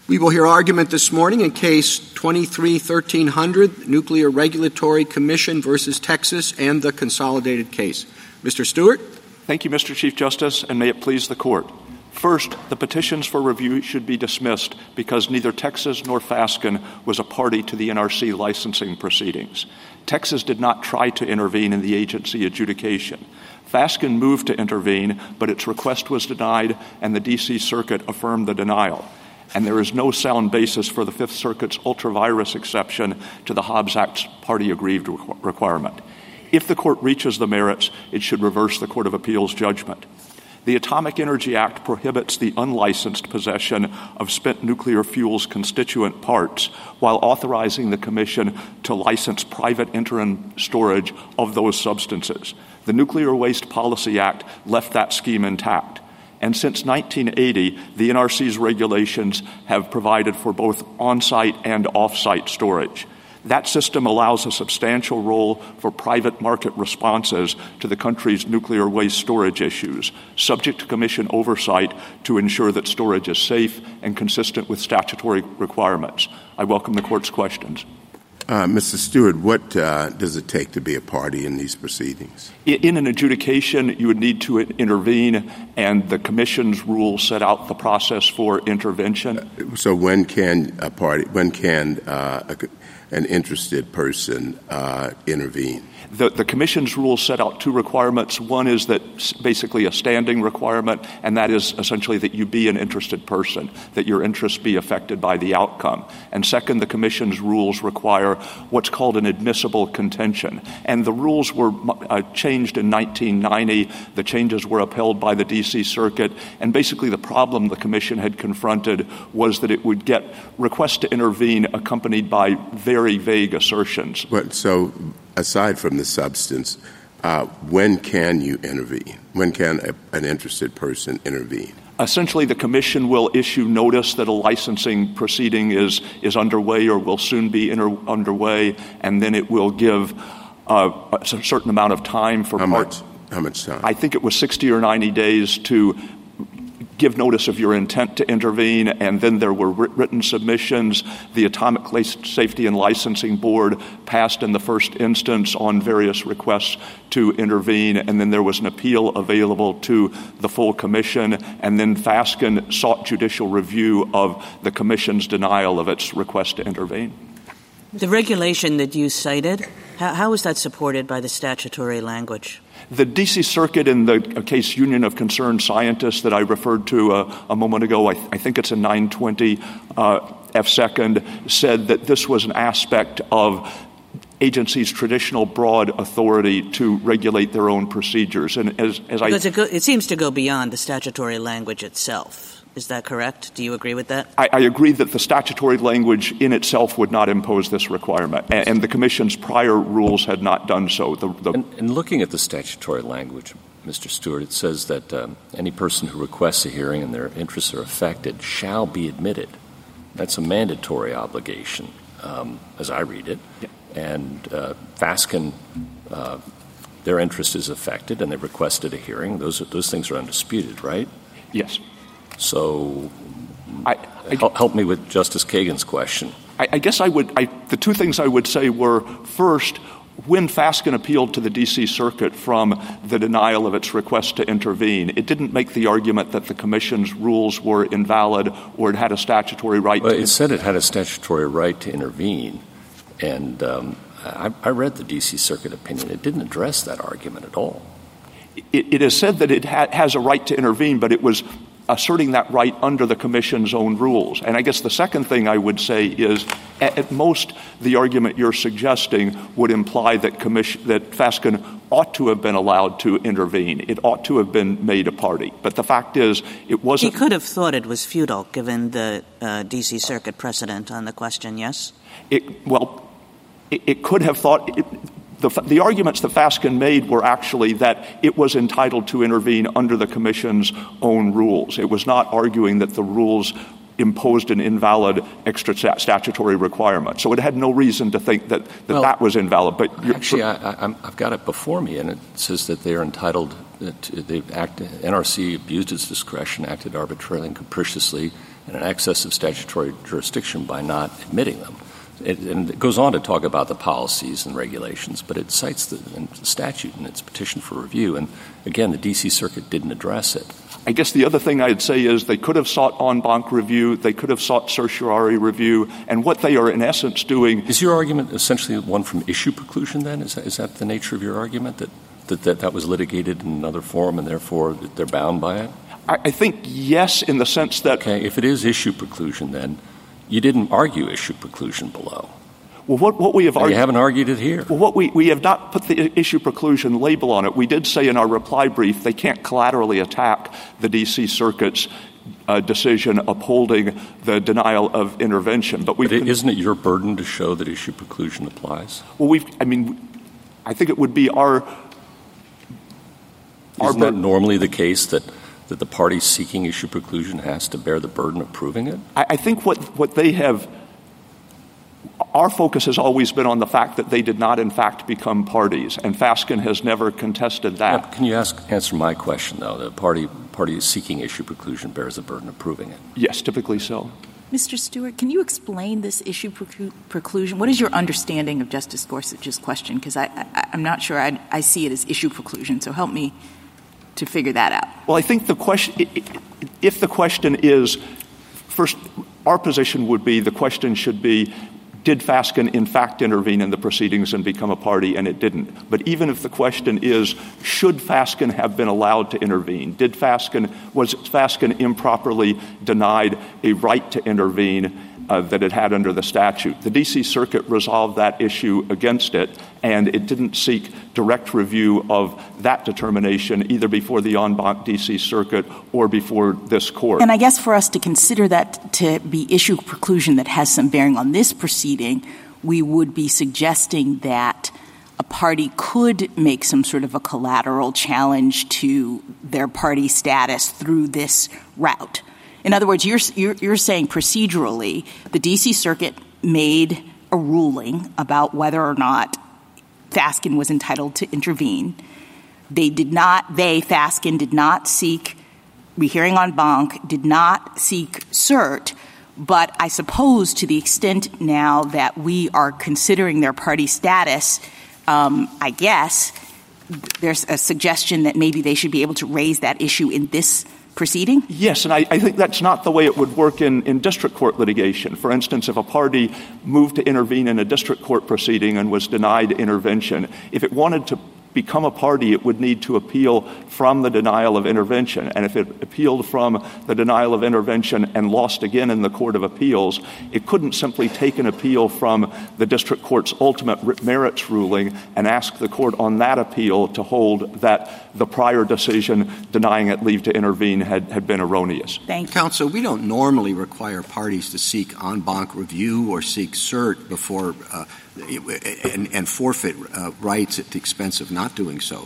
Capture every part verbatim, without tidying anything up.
We will hear argument this morning in Case twenty-three thirteen hundred, Nuclear Regulatory Commission versus Texas, and the consolidated case. Mister Stewart? Thank you, Mister Chief Justice, and may it please the Court. First, the petitions for review should be dismissed because neither Texas nor Fasken was a party to the N R C licensing proceedings. Texas did not try to intervene in the agency adjudication. Fasken moved to intervene, but its request was denied, and the D C Circuit affirmed the denial. And there is no sound basis for the Fifth Circuit's ultra-virus exception to the Hobbs Act's party-aggrieved requ- requirement. If the Court reaches the merits, it should reverse the Court of Appeals judgment. The Atomic Energy Act prohibits the unlicensed possession of spent nuclear fuel's constituent parts while authorizing the Commission to license private interim storage of those substances. The Nuclear Waste Policy Act left that scheme intact. And since nineteen eighty, the N R C's regulations have provided for both on-site and off-site storage. That system allows a substantial role for private market responses to the country's nuclear waste storage issues, subject to Commission oversight to ensure that storage is safe and consistent with statutory requirements. I welcome the Court's questions. Uh, Mister Stewart, what uh, does it take to be a party in these proceedings? In an adjudication, you would need to intervene, and the Commission's rules set out the process for intervention. Uh, so when can a party, when can uh, a, an interested person uh, intervene? The, the Commission's rules set out two requirements. One is that basically a standing requirement, and that is essentially that you be an interested person, that your interests be affected by the outcome. And second, the Commission's rules require what's called an admissible contention. And the rules were uh, changed in nineteen ninety. The changes were upheld by the D C Circuit. And basically the problem the Commission had confronted was that it would get requests to intervene accompanied by very vague assertions. But so aside from the substance, uh, when can you intervene? When can a, an interested person intervene? Essentially, the Commission will issue notice that a licensing proceeding is, is underway or will soon be inter- underway, and then it will give uh, a certain amount of time for How part- much? How much time? I think it was sixty or ninety days to give notice of your intent to intervene, and then there were written submissions. The Atomic Safety and Licensing Board passed in the first instance on various requests to intervene, and then there was an appeal available to the full Commission, and then Fasken sought judicial review of the Commission's denial of its request to intervene. The regulation that you cited, how, how is that supported by the statutory language? The D C Circuit in the case Union of Concerned Scientists that I referred to a, a moment ago, I, I think it's in nine twenty uh, F second, said that this was an aspect of agencies' traditional broad authority to regulate their own procedures. And as, as I, because it, go, it seems to go beyond the statutory language itself. Is that correct? Do you agree with that? I, I agree that the statutory language in itself would not impose this requirement, and, and the Commission's prior rules had not done so. The, the and, and looking at the statutory language, Mister Stewart, it says that um, any person who requests a hearing and their interests are affected shall be admitted. That's a mandatory obligation, um, as I read it. Yeah. And uh, Fasken, uh, their interest is affected, and they requested a hearing. Those those things are undisputed, right? Yes. So I, I, help, help me with Justice Kagan's question. I, I guess I would I, – the two things I would say were, first, when Fasken appealed to the D C Circuit from the denial of its request to intervene, it didn't make the argument that the Commission's rules were invalid or it had a statutory right well, to – it said it had a statutory right to intervene, and um, I, I read the D C Circuit opinion. It didn't address that argument at all. It, it is said that it ha- has a right to intervene, but it was – asserting that right under the Commission's own rules. And I guess the second thing I would say is, at, at most, the argument you're suggesting would imply that commission, that Fasken ought to have been allowed to intervene. It ought to have been made a party. But the fact is, it wasn't. He could have thought it was futile, given the uh, D C Circuit precedent on the question, yes? It, well, it, it could have thought. It, The, the arguments that Fasken made were actually that it was entitled to intervene under the Commission's own rules. It was not arguing that the rules imposed an invalid extra statutory requirement. So it had no reason to think that that, well, that was invalid. But actually, I, I, I've got it before me, and it says that they are entitled to, they act, N R C abused its discretion, acted arbitrarily and capriciously, and an excess of statutory jurisdiction by not admitting them. It, and it goes on to talk about the policies and regulations, but it cites the, the statute in its petition for review. And again, the D C Circuit didn't address it. I guess the other thing I'd say is they could have sought en banc review, they could have sought certiorari review, and what they are in essence doing— Is your argument essentially one from issue preclusion then? Is that, is that the nature of your argument, that that, that that was litigated in another forum and therefore they're bound by it? I, I think yes, in the sense that— Okay, if it is issue preclusion then, you didn't argue issue preclusion below. Well, what, what we have argued— You haven't argued it here. Well, what we, we have not put the issue preclusion label on it. We did say in our reply brief they can't collaterally attack the D C Circuit's uh, decision upholding the denial of intervention. But, but isn't it your burden to show that issue preclusion applies? Well, we've, I mean, I think it would be our— our Isn't that normally the case that that the party seeking issue preclusion has to bear the burden of proving it? I, I think what, what they have— our focus has always been on the fact that they did not, in fact, become parties, and Fasken has never contested that. Yeah, can you ask, answer my question, though? The party, party seeking issue preclusion bears the burden of proving it. Yes, typically so. Mister Stewart, can you explain this issue preclu- preclusion? What is your understanding of Justice Gorsuch's question? Because I, I, I'm not sure I, I see it as issue preclusion, so help me to figure that out. Well, I think the question— if the question is— first, our position would be the question should be, did Fasken in fact intervene in the proceedings and become a party, and it didn't. But even if the question is, should Fasken have been allowed to intervene? Did Fasken— was Fasken improperly denied a right to intervene uh, that it had under the statute? The D C Circuit resolved that issue against it, and it didn't seek direct review of that determination either before the en banc D C Circuit or before this court. And I guess for us to consider that to be issue preclusion that has some bearing on this proceeding, we would be suggesting that a party could make some sort of a collateral challenge to their party status through this route. In other words, you're, you're, you're saying procedurally the D C Circuit made a ruling about whether or not Fasken was entitled to intervene. They did not, they, Fasken, did not seek rehearing en banc, did not seek cert, but I suppose to the extent now that we are considering their party status, um, I guess there's a suggestion that maybe they should be able to raise that issue in this proceeding? Yes, and I, I think that's not the way it would work in, in district court litigation. For instance, if a party moved to intervene in a district court proceeding and was denied intervention, if it wanted to become a party, it would need to appeal from the denial of intervention. And if it appealed from the denial of intervention and lost again in the Court of Appeals, it couldn't simply take an appeal from the district court's ultimate merits ruling and ask the court on that appeal to hold that the prior decision denying it leave to intervene had, had been erroneous. Thank you. Counsel, we don't normally require parties to seek en banc review or seek cert before uh, and, and forfeit uh, rights at the expense of not doing so.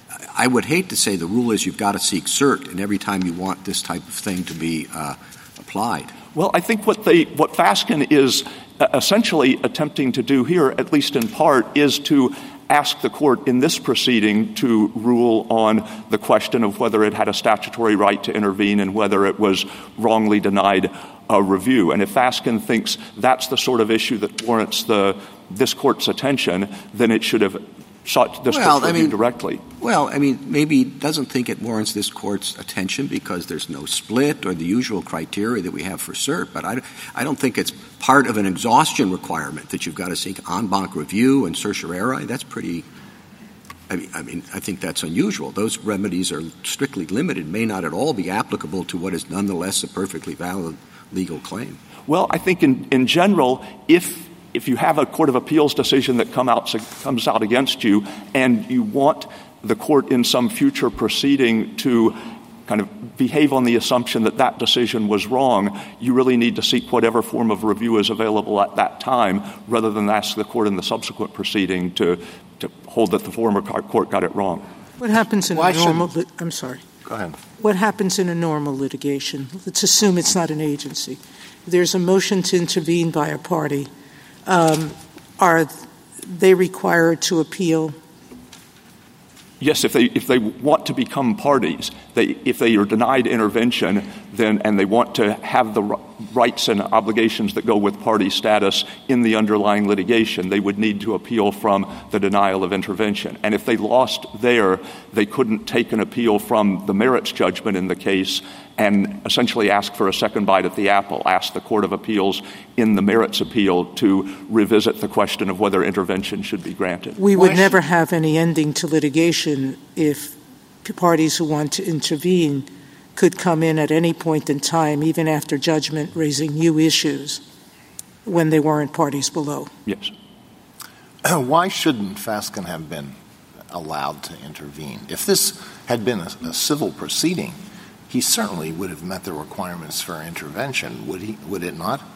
I would hate to say the rule is you've got to seek cert, and every time you want this type of thing to be uh, applied. Well, I think what they, what Fasken is uh, essentially attempting to do here, at least in part, is to ask the court in this proceeding to rule on the question of whether it had a statutory right to intervene and whether it was wrongly denied a review. And if Fasken thinks that's the sort of issue that warrants the this court's attention, then it should have sought this well, court's review I mean, directly. Well, I mean, maybe it doesn't think it warrants this court's attention because there's no split or the usual criteria that we have for cert, but I, I don't think it's part of an exhaustion requirement that you've got to seek en banc review and certiorari. That's pretty I mean, I mean, I think that's unusual. Those remedies are strictly limited, may not at all be applicable to what is nonetheless a perfectly valid legal claim. Well, I think in, in general, if if you have a court of appeals decision that come out, comes out against you and you want the court in some future proceeding to kind of behave on the assumption that that decision was wrong, you really need to seek whatever form of review is available at that time rather than ask the court in the subsequent proceeding to, to hold that the former court got it wrong. What happens in Why a normal li- I'm sorry. Go ahead. What happens in a normal litigation? Let's assume it's not an agency. There's a motion to intervene by a party. Um, are they required to appeal? Yes, if they if they want to become parties, they if they are denied intervention, then and they want to have the r- rights and obligations that go with party status in the underlying litigation, they would need to appeal from the denial of intervention. And if they lost there, they couldn't take an appeal from the merits judgment in the case and essentially ask for a second bite at the apple, ask the Court of Appeals in the merits appeal to revisit the question of whether intervention should be granted. We would never have any ending to litigation if parties who want to intervene could come in at any point in time, even after judgment, raising new issues when they weren't parties below. Yes. Why shouldn't Fasken have been allowed to intervene? If this had been a, a civil proceeding, he certainly would have met the requirements for intervention, would he? Would it not?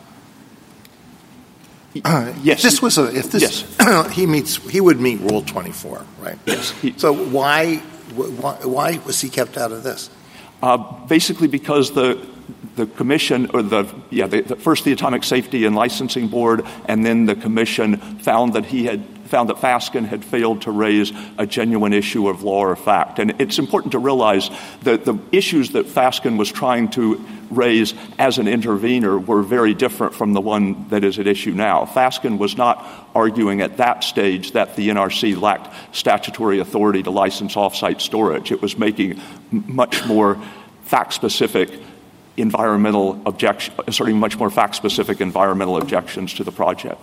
Uh, yes. If this was a, if this, yes. he meets, he would meet Rule twenty-four, right? Yes. He, so why, why, why was he kept out of this? Uh, basically, because the the commission, or the yeah, the, the, first the Atomic Safety and Licensing Board, and then the commission found that he had. found that Fasken had failed to raise a genuine issue of law or fact. And it's important to realize that the issues that Fasken was trying to raise as an intervener were very different from the one that is at issue now. Fasken was not arguing at that stage that the N R C lacked statutory authority to license off-site storage. It was making much more fact-specific environmental objection, asserting much more fact-specific environmental objections to the project.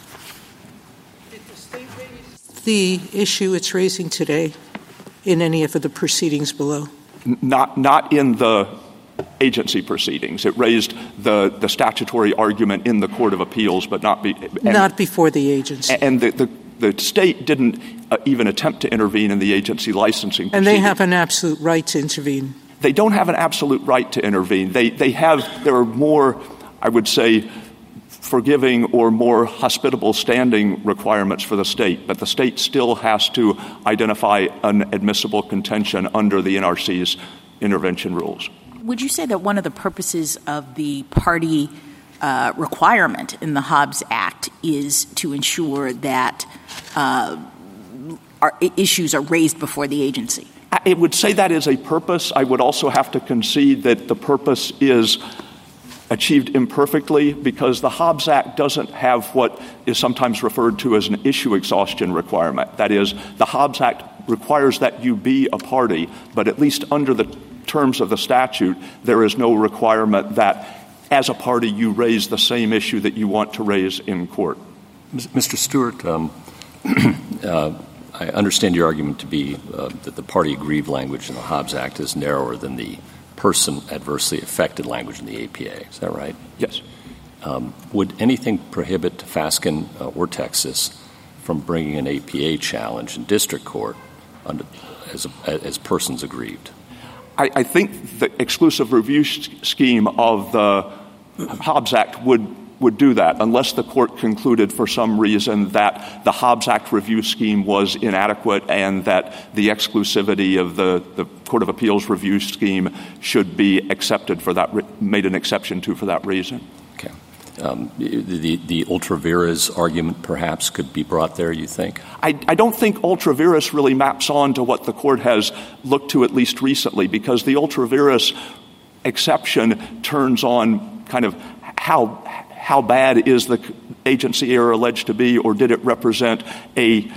The issue it's raising today in any of the proceedings below? Not not in the agency proceedings. It raised the, the statutory argument in the Court of Appeals, but not be and, not before the agency. And the, the, the state didn't uh, even attempt to intervene in the agency licensing proceedings. And they have an absolute right to intervene. They don't have an absolute right to intervene. They they have there are more, I would say, forgiving or more hospitable standing requirements for the state, but the state still has to identify an admissible contention under the N R C's intervention rules. Would you say that one of the purposes of the party uh, requirement in the Hobbs Act is to ensure that uh, our issues are raised before the agency? I would say that is a purpose. I would also have to concede that the purpose is achieved imperfectly because the Hobbs Act doesn't have what is sometimes referred to as an issue exhaustion requirement. That is, the Hobbs Act requires that you be a party, but at least under the terms of the statute, there is no requirement that as a party you raise the same issue that you want to raise in court. Mister Stewart, um, uh, I understand your argument to be uh, that the party aggrieved language in the Hobbs Act is narrower than the person adversely affected language in the A P A. Is that right? Yes. Um, would anything prohibit Fasken uh, or Texas from bringing an A P A challenge in district court under, as, a, as persons aggrieved? I, I think the exclusive review sh- scheme of the Hobbs Act would would do that unless the court concluded for some reason that the Hobbs Act review scheme was inadequate and that the exclusivity of the, the Court of Appeals review scheme should be accepted for that, re- made an exception to for that reason. Okay. Um, the, the ultra vires argument perhaps could be brought there, you think? I, I don't think ultra vires really maps on to what the court has looked to at least recently, because the ultra vires exception turns on kind of how how bad is the agency error alleged to be, or did it represent a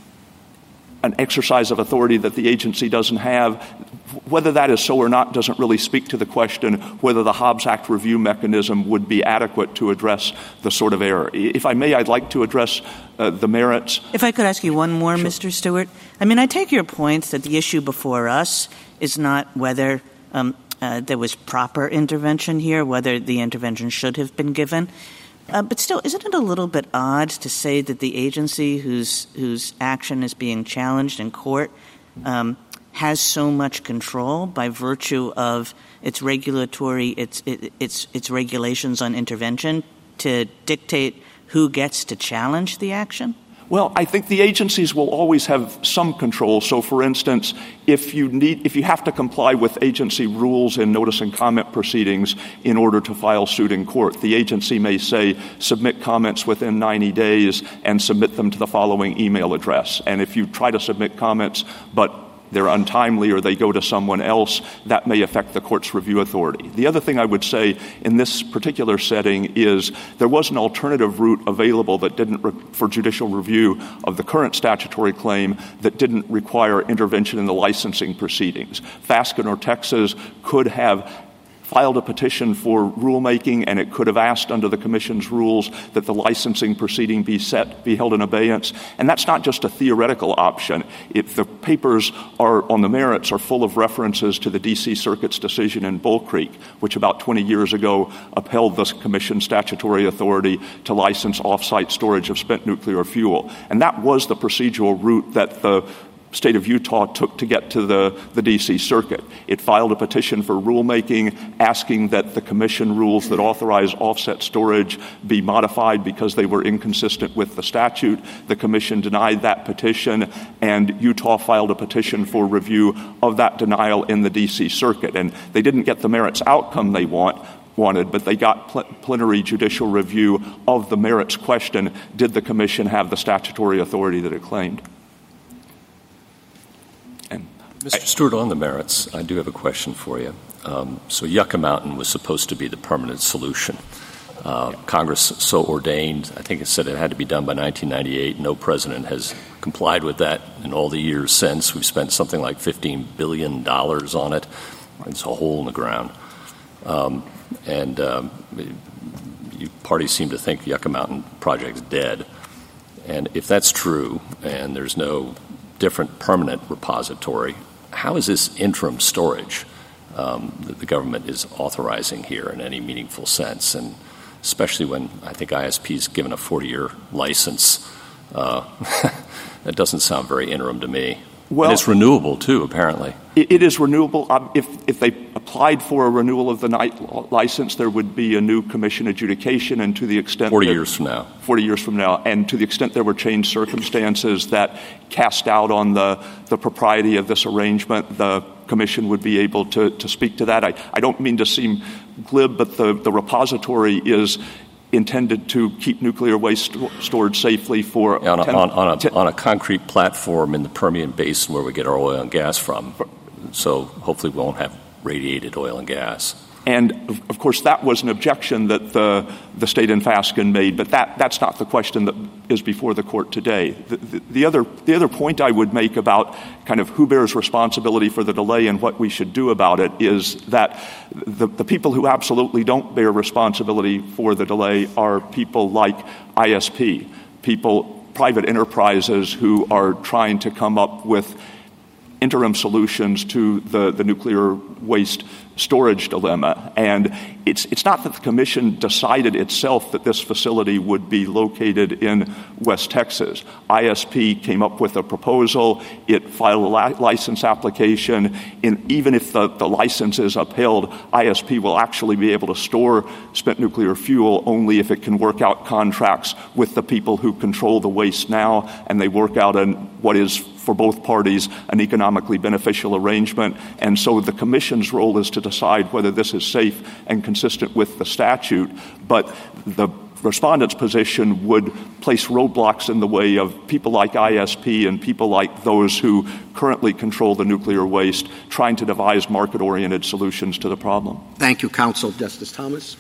an exercise of authority that the agency doesn't have? Whether that is so or not doesn't really speak to the question whether the Hobbs Act review mechanism would be adequate to address the sort of error. If I may, I'd like to address uh, the merits. If I could ask you one more, Sure. Mister Stewart. I mean, I take your point that the issue before us is not whether um, uh, there was proper intervention here, whether the intervention should have been given. Uh, but still, isn't it a little bit odd to say that the agency whose whose action is being challenged in court um, has so much control by virtue of its regulatory, its its its regulations on intervention to dictate who gets to challenge the action? Well, I think the agencies will always have some control. So, for instance, if you need, if you have to comply with agency rules in notice and comment proceedings in order to file suit in court, the agency may say submit comments within ninety days and submit them to the following email address. And if you try to submit comments but they're untimely or they go to someone else, that may affect the court's review authority. The other thing I would say in this particular setting is there was an alternative route available that didn't re- for judicial review of the current statutory claim that didn't require intervention in the licensing proceedings. Fasken or Texas could have filed a petition for rulemaking, and it could have asked under the Commission's rules that the licensing proceeding be set, be held in abeyance. And that's not just a theoretical option. If the papers are on the merits are full of references to the D C Circuit's decision in Bull Creek, which about twenty years ago upheld the Commission's statutory authority to license off-site storage of spent nuclear fuel. And that was the procedural route that the State of Utah took to get to the, the D C Circuit. It filed a petition for rulemaking asking that the Commission rules that authorize offset storage be modified because they were inconsistent with the statute. The Commission denied that petition, and Utah filed a petition for review of that denial in the D C Circuit. And they didn't get the merits outcome they want, wanted, but they got pl- plenary judicial review of the merits question, did the Commission have the statutory authority that it claimed? Mister Stewart, on the merits, I do have a question for you. Um, so Yucca Mountain was supposed to be the permanent solution. Uh, Congress so ordained, I think it said it had to be done by nineteen ninety-eight. No president has complied with that in all the years since. We've spent something like fifteen billion dollars on it. It's a hole in the ground. Um, and um, you parties seem to think the Yucca Mountain project's dead. And if that's true, and there's no different permanent repository, how is this interim storage um, that the government is authorizing here in any meaningful sense? And especially when I think I S P is given a forty-year license, uh, that doesn't sound very interim to me. Well, and it's renewable, too, apparently. It, it is renewable. Um, if, if they applied for a renewal of the night license, there would be a new commission adjudication, and to the extent forty years from now. forty years from now. And to the extent there were changed circumstances that cast doubt on the, the propriety of this arrangement, the commission would be able to, to speak to that. I, I don't mean to seem glib, but the, the repository is intended to keep nuclear waste st- stored safely for on a, ten, on, on, a, ten, on a concrete platform in the Permian Basin where we get our oil and gas from. So hopefully we won't have radiated oil and gas. And, of, of course, that was an objection that the, the state in Fasken made, but that, that's not the question that is before the court today. The, the, the, other, the other point I would make about kind of who bears responsibility for the delay and what we should do about it is that the, the people who absolutely don't bear responsibility for the delay are people like I S P, people, private enterprises who are trying to come up with interim solutions to the, the nuclear waste storage dilemma. And it's it's not that the Commission decided itself that this facility would be located in West Texas. I S P came up with a proposal. It filed a la- license application. And even if the, the license is upheld, I S P will actually be able to store spent nuclear fuel only if it can work out contracts with the people who control the waste now, and they work out an, what is, for both parties, an economically beneficial arrangement. And so the Commission's role is to decide whether this is safe and consistent with the statute. But the respondent's position would place roadblocks in the way of people like I S P and people like those who currently control the nuclear waste trying to devise market-oriented solutions to the problem. Thank you, counsel. Justice Thomas?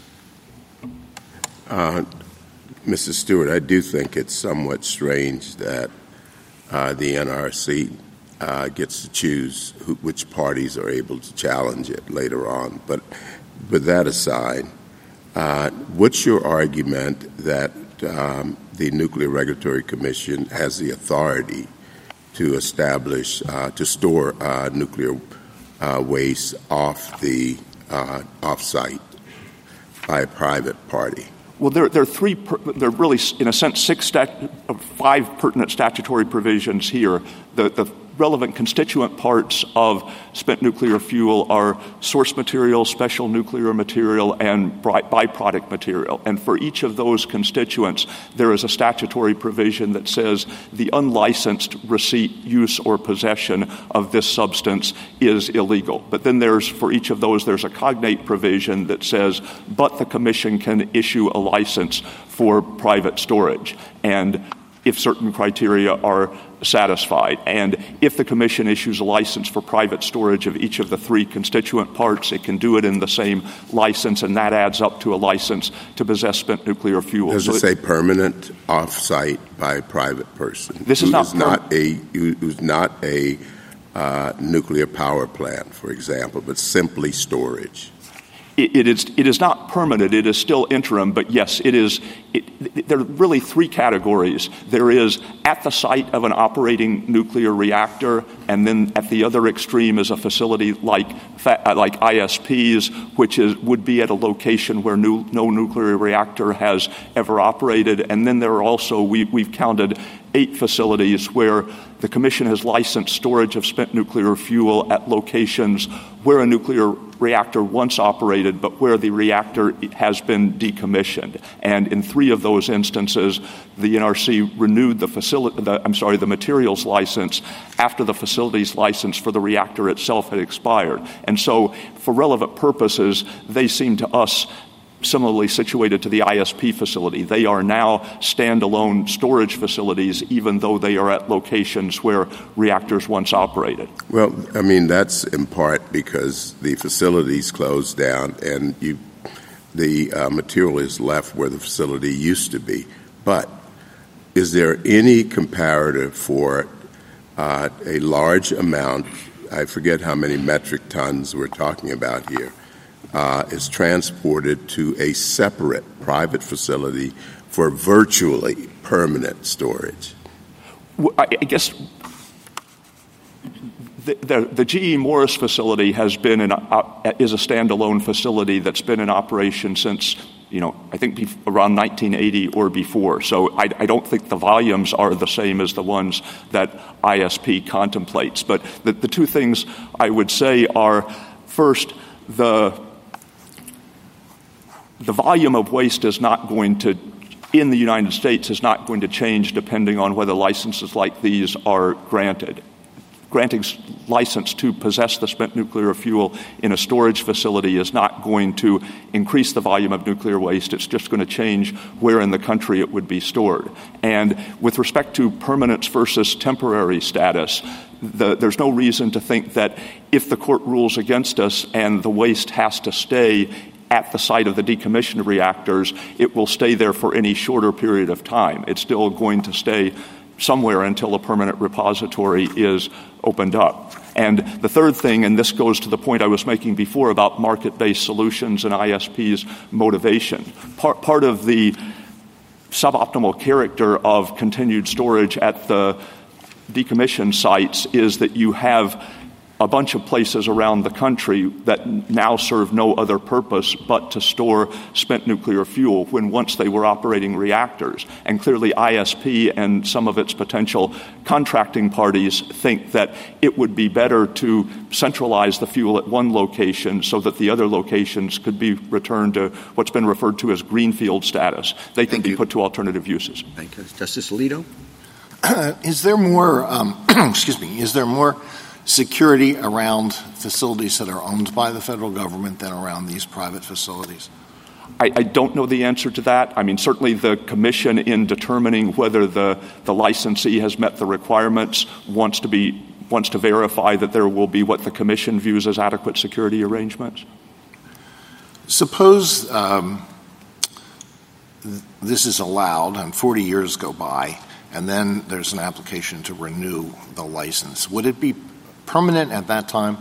Uh, Missus Stewart, I do think it's somewhat strange that uh, the N R C uh, gets to choose who, which parties are able to challenge it later on. But with that aside, uh, what's your argument that um, the Nuclear Regulatory Commission has the authority to establish, uh, to store uh, nuclear uh, waste off the uh, off-site by a private party? Well, there, there are three, per, there are really, in a sense, six, stat, five pertinent statutory provisions here. The, the relevant constituent parts of spent nuclear fuel are source material, special nuclear material, and byproduct material. And for each of those constituents, there is a statutory provision that says the unlicensed receipt, use, or possession of this substance is illegal. But then there's, for each of those, there's a cognate provision that says, but the Commission can issue a license for private storage. And if certain criteria are satisfied. And if the Commission issues a license for private storage of each of the three constituent parts, it can do it in the same license, and that adds up to a license to possess spent nuclear fuel. Does so it say permanent off-site by a private person? This is not, is not a who's not a uh, nuclear power plant, for example, but simply storage. It, it is it is not permanent. It is still interim. But yes, it is. It, it, there are really three categories. There is at the site of an operating nuclear reactor, and then at the other extreme is a facility like like I S Ps, which is would be at a location where new, no nuclear reactor has ever operated. And then there are also we, we've counted eight facilities where the Commission has licensed storage of spent nuclear fuel at locations where a nuclear reactor once operated, but where the reactor has been decommissioned. And in three of those instances, the N R C renewed the facility, the, I'm sorry, the materials license after the facilities license for the reactor itself had expired. And so, for relevant purposes, they seem to us similarly situated to the I S P facility. They are now standalone storage facilities, even though they are at locations where reactors once operated. Well, I mean, that's in part because the facilities closed down and you, the uh, material is left where the facility used to be. But is there any comparative for uh, a large amount, I forget how many metric tons we're talking about here, Uh, is transported to a separate private facility for virtually permanent storage? I guess the, the, the G E Morris facility has been in, uh, is a standalone facility that's been in operation since, you know, I think around nineteen eighty or before. So I, I don't think the volumes are the same as the ones that I S P contemplates. But the, the two things I would say are, first, the The volume of waste is not going to, in the United States, is not going to change depending on whether licenses like these are granted. Granting license to possess the spent nuclear fuel in a storage facility is not going to increase the volume of nuclear waste. It's just going to change where in the country it would be stored. And with respect to permanence versus temporary status, the, there's no reason to think that if the court rules against us and the waste has to stay at the site of the decommissioned reactors, it will stay there for any shorter period of time. It's still going to stay somewhere until a permanent repository is opened up. And the third thing, and this goes to the point I was making before about market-based solutions and I S P's motivation, part, part of the suboptimal character of continued storage at the decommissioned sites is that you have a bunch of places around the country that now serve no other purpose but to store spent nuclear fuel when once they were operating reactors. And clearly I S P and some of its potential contracting parties think that it would be better to centralize the fuel at one location so that the other locations could be returned to what's been referred to as greenfield status. They can Thank be you. put to alternative uses. Thank you. Justice Alito? Uh, is there more, um, excuse me, is there more security around facilities that are owned by the federal government than around these private facilities? I, I don't know the answer to that. I mean, certainly the Commission, in determining whether the, the licensee has met the requirements, wants to be wants to verify that there will be what the Commission views as adequate security arrangements. Suppose um, th- this is allowed and forty years go by, and then there's an application to renew the license. Would it be permanent at that time?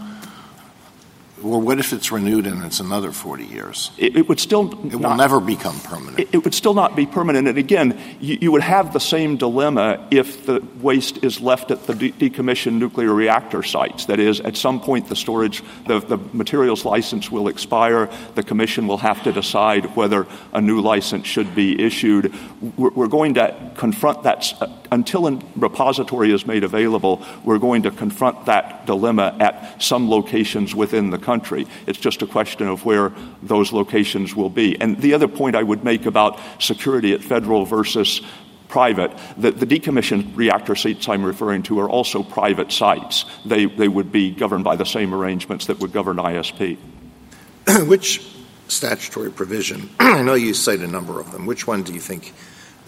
Or what if it's renewed and it's another forty years? It, it would still It not, will never become permanent. It, it would still not be permanent. And again, you, you would have the same dilemma if the waste is left at the de- decommissioned nuclear reactor sites. That is, at some point the storage, the, the materials license will expire. The Commission will have to decide whether a new license should be issued. We're, we're going to confront that uh, until a repository is made available. We're going to confront that dilemma at some locations within the country. Country. It's just a question of where those locations will be. And the other point I would make about security at federal versus private, the, the decommissioned reactor sites I'm referring to are also private sites. They, they would be governed by the same arrangements that would govern I S P. Which statutory provision, I know you cite a number of them, which one do you think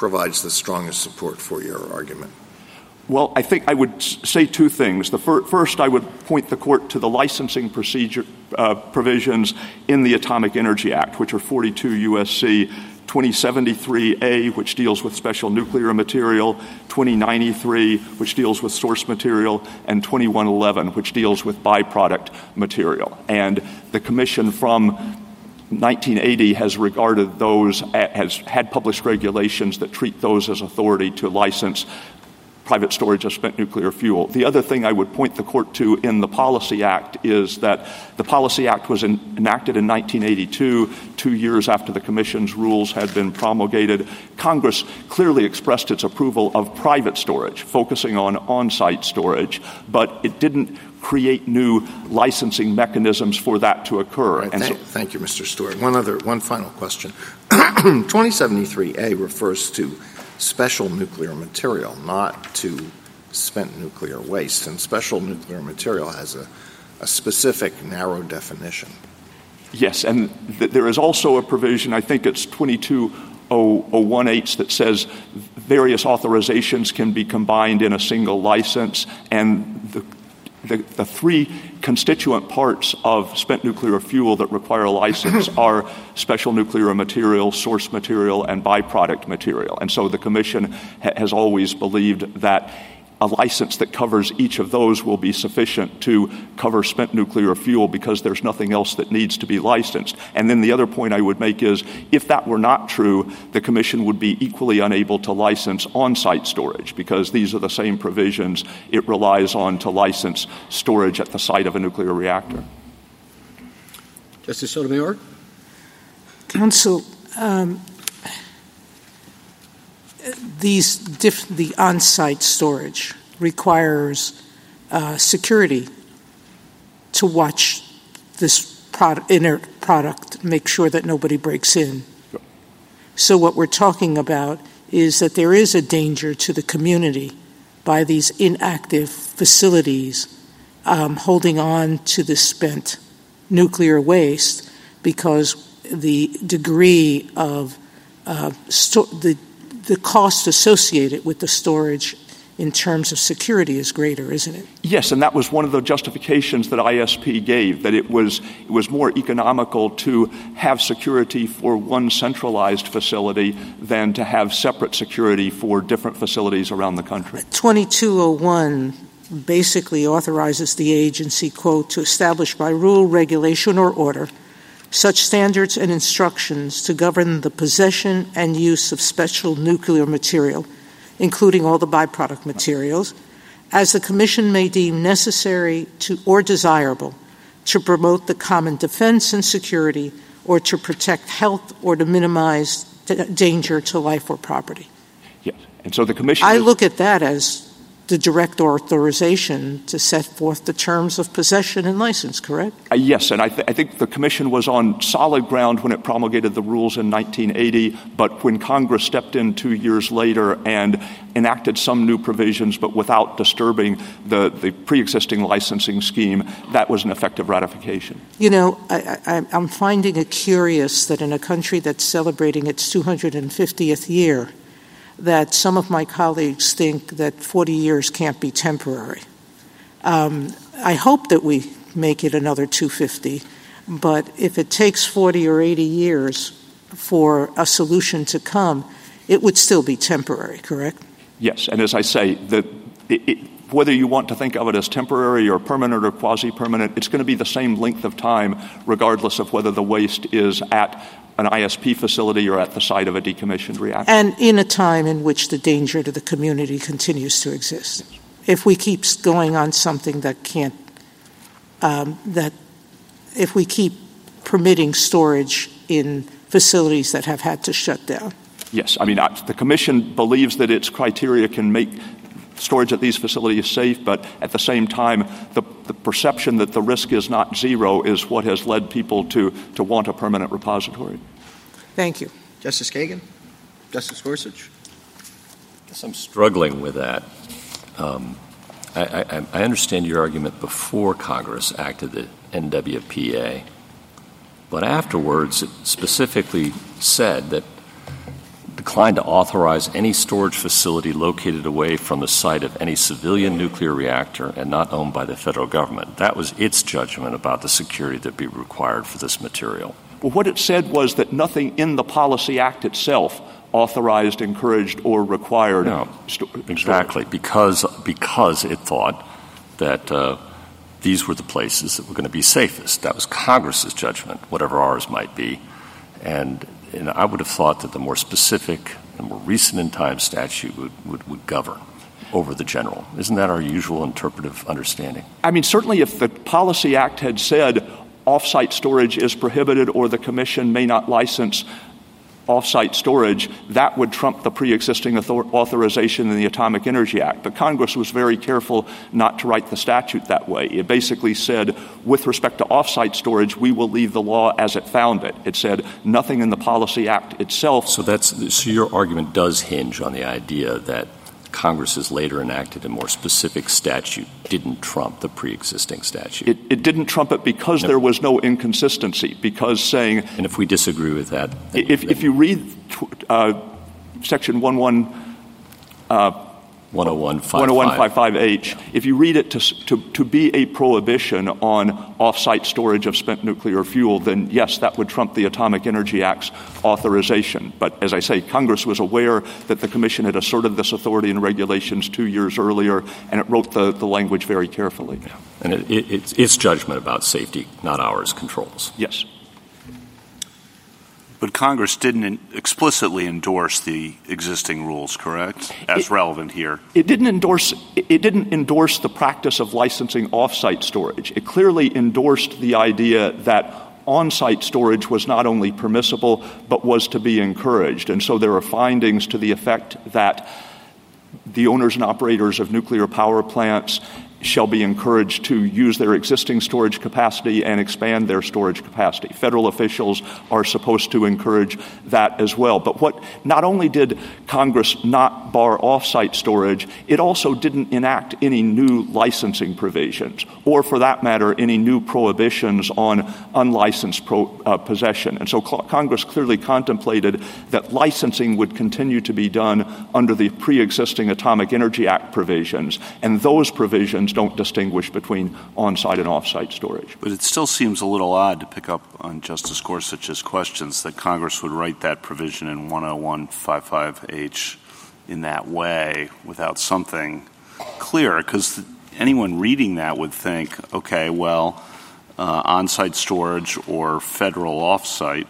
provides the strongest support for your argument? Well, I think I would say two things. The fir- first, I would point the Court to the licensing procedure uh, provisions in the Atomic Energy Act, which are forty-two U S C twenty seventy-three A, which deals with special nuclear material, twenty ninety-three, which deals with source material, and twenty-one eleven, which deals with byproduct material. And the Commission from nineteen eighty has regarded those, has had published regulations that treat those as authority to license private storage of spent nuclear fuel. The other thing I would point the Court to in the Policy Act is that the Policy Act was in, enacted in nineteen eighty-two, two years after the Commission's rules had been promulgated. Congress clearly expressed its approval of private storage, focusing on on-site storage, but it didn't create new licensing mechanisms for that to occur. Right, and thank, so, thank you, Mister Stewart. One other, one final question. twenty seventy-three A refers to special nuclear material, not to spent nuclear waste. And special nuclear material has a, a specific narrow definition. Yes, and th- there is also a provision, I think it's twenty-two oh one H, that says various authorizations can be combined in a single license, and the The, the three constituent parts of spent nuclear fuel that require a license are special nuclear material, source material, and byproduct material. And so the Commission ha- has always believed that a license that covers each of those will be sufficient to cover spent nuclear fuel because there's nothing else that needs to be licensed. And then the other point I would make is, if that were not true, the Commission would be equally unable to license on-site storage because these are the same provisions it relies on to license storage at the site of a nuclear reactor. Justice Sotomayor? Counsel, um, these diff- the on-site storage requires uh, security to watch this product, inert product, make sure that nobody breaks in. Sure. So what we're talking about is that there is a danger to the community by these inactive facilities um, holding on to the spent nuclear waste because the degree of uh, sto- the the cost associated with the storage in terms of security is greater, isn't it? Yes, and that was one of the justifications that I S P gave, that it was it was more economical to have security for one centralized facility than to have separate security for different facilities around the country. twenty-two oh one basically authorizes the agency, quote, to establish by rule, regulation, or order such standards and instructions to govern the possession and use of special nuclear material, including all the byproduct materials, as the Commission may deem necessary to or desirable to promote the common defense and security or to protect health or to minimize d- danger to life or property. Yes, and so the Commission... I is- look at that as the direct authorization to set forth the terms of possession and license, correct? Uh, yes, and I, th- I think the Commission was on solid ground when it promulgated the rules in nineteen eighty, but when Congress stepped in two years later and enacted some new provisions, but without disturbing the, the pre-existing licensing scheme, that was an effective ratification. You know, I, I, I'm finding it curious that in a country that's celebrating its two hundred fiftieth year, that some of my colleagues think that forty years can't be temporary. Um, I hope that we make it another two hundred fifty, but if it takes forty or eighty years for a solution to come, it would still be temporary, correct? Yes, and as I say, the, it, it, whether you want to think of it as temporary or permanent or quasi-permanent, it's going to be the same length of time regardless of whether the waste is at an I S P facility or at the site of a decommissioned reactor. And in a time in which the danger to the community continues to exist. Yes. If we keep going on something that can't, um, that if we keep permitting storage in facilities that have had to shut down. Yes, I mean, I, the Commission believes that its criteria can make storage at these facilities safe, but at the same time, the, the perception that the risk is not zero is what has led people to, to want a permanent repository. Thank you. Justice Kagan? Justice Gorsuch? I guess I'm struggling with that. Um, I, I, I understand your argument before Congress acted the N W P A, but afterwards it specifically said that the declined to authorize any storage facility located away from the site of any civilian nuclear reactor and not owned by the federal government. That was its judgment about the security that would be required for this material. Well, what it said was that nothing in the Policy Act itself authorized, encouraged, or required. No, sto- exactly, because because it thought that uh, these were the places that were going to be safest. That was Congress's judgment, whatever ours might be. And, and I would have thought that the more specific and more recent in time statute would, would, would govern over the general. Isn't that our usual interpretive understanding? I mean, certainly if the Policy Act had said off-site storage is prohibited or the Commission may not license off-site storage, that would trump the pre-existing author- authorization in the Atomic Energy Act. But Congress was very careful not to write the statute that way. It basically said, with respect to off-site storage, we will leave the law as it found it. It said nothing in the Policy Act itself. So that's so your argument does hinge on the idea that Congress has later enacted a more specific statute didn't trump the pre-existing statute. It, it didn't trump it because no. there was no inconsistency, because saying... And if we disagree with that... Then, if, then, if you read uh, Section one one... Uh, one oh one fifty-five H, if you read it to, to, to be a prohibition on off-site storage of spent nuclear fuel, then yes, that would trump the Atomic Energy Act's authorization. But as I say, Congress was aware that the Commission had asserted this authority in regulations two years earlier, and it wrote the, the language very carefully. Yeah. And it, it, it's its judgment about safety, not ours, controls. Yes. But Congress didn't explicitly endorse the existing rules, correct, as it, relevant here? It didn't endorse it didn't endorse the practice of licensing off-site storage. It clearly endorsed the idea that on-site storage was not only permissible but was to be encouraged. And so there are findings to the effect that the owners and operators of nuclear power plants shall be encouraged to use their existing storage capacity and expand their storage capacity. Federal officials are supposed to encourage that as well. But what not only did Congress not bar off-site storage, it also didn't enact any new licensing provisions, or for that matter, any new prohibitions on unlicensed pro, uh, possession. And so cl- Congress clearly contemplated that licensing would continue to be done under the pre-existing Atomic Energy Act provisions, and those provisions don't distinguish between on-site and off-site storage. But it still seems a little odd to pick up on Justice Gorsuch's questions that Congress would write that provision in one oh one fifty-five H in that way without something clear, because anyone reading that would think, okay, well, uh, on-site storage or federal off-site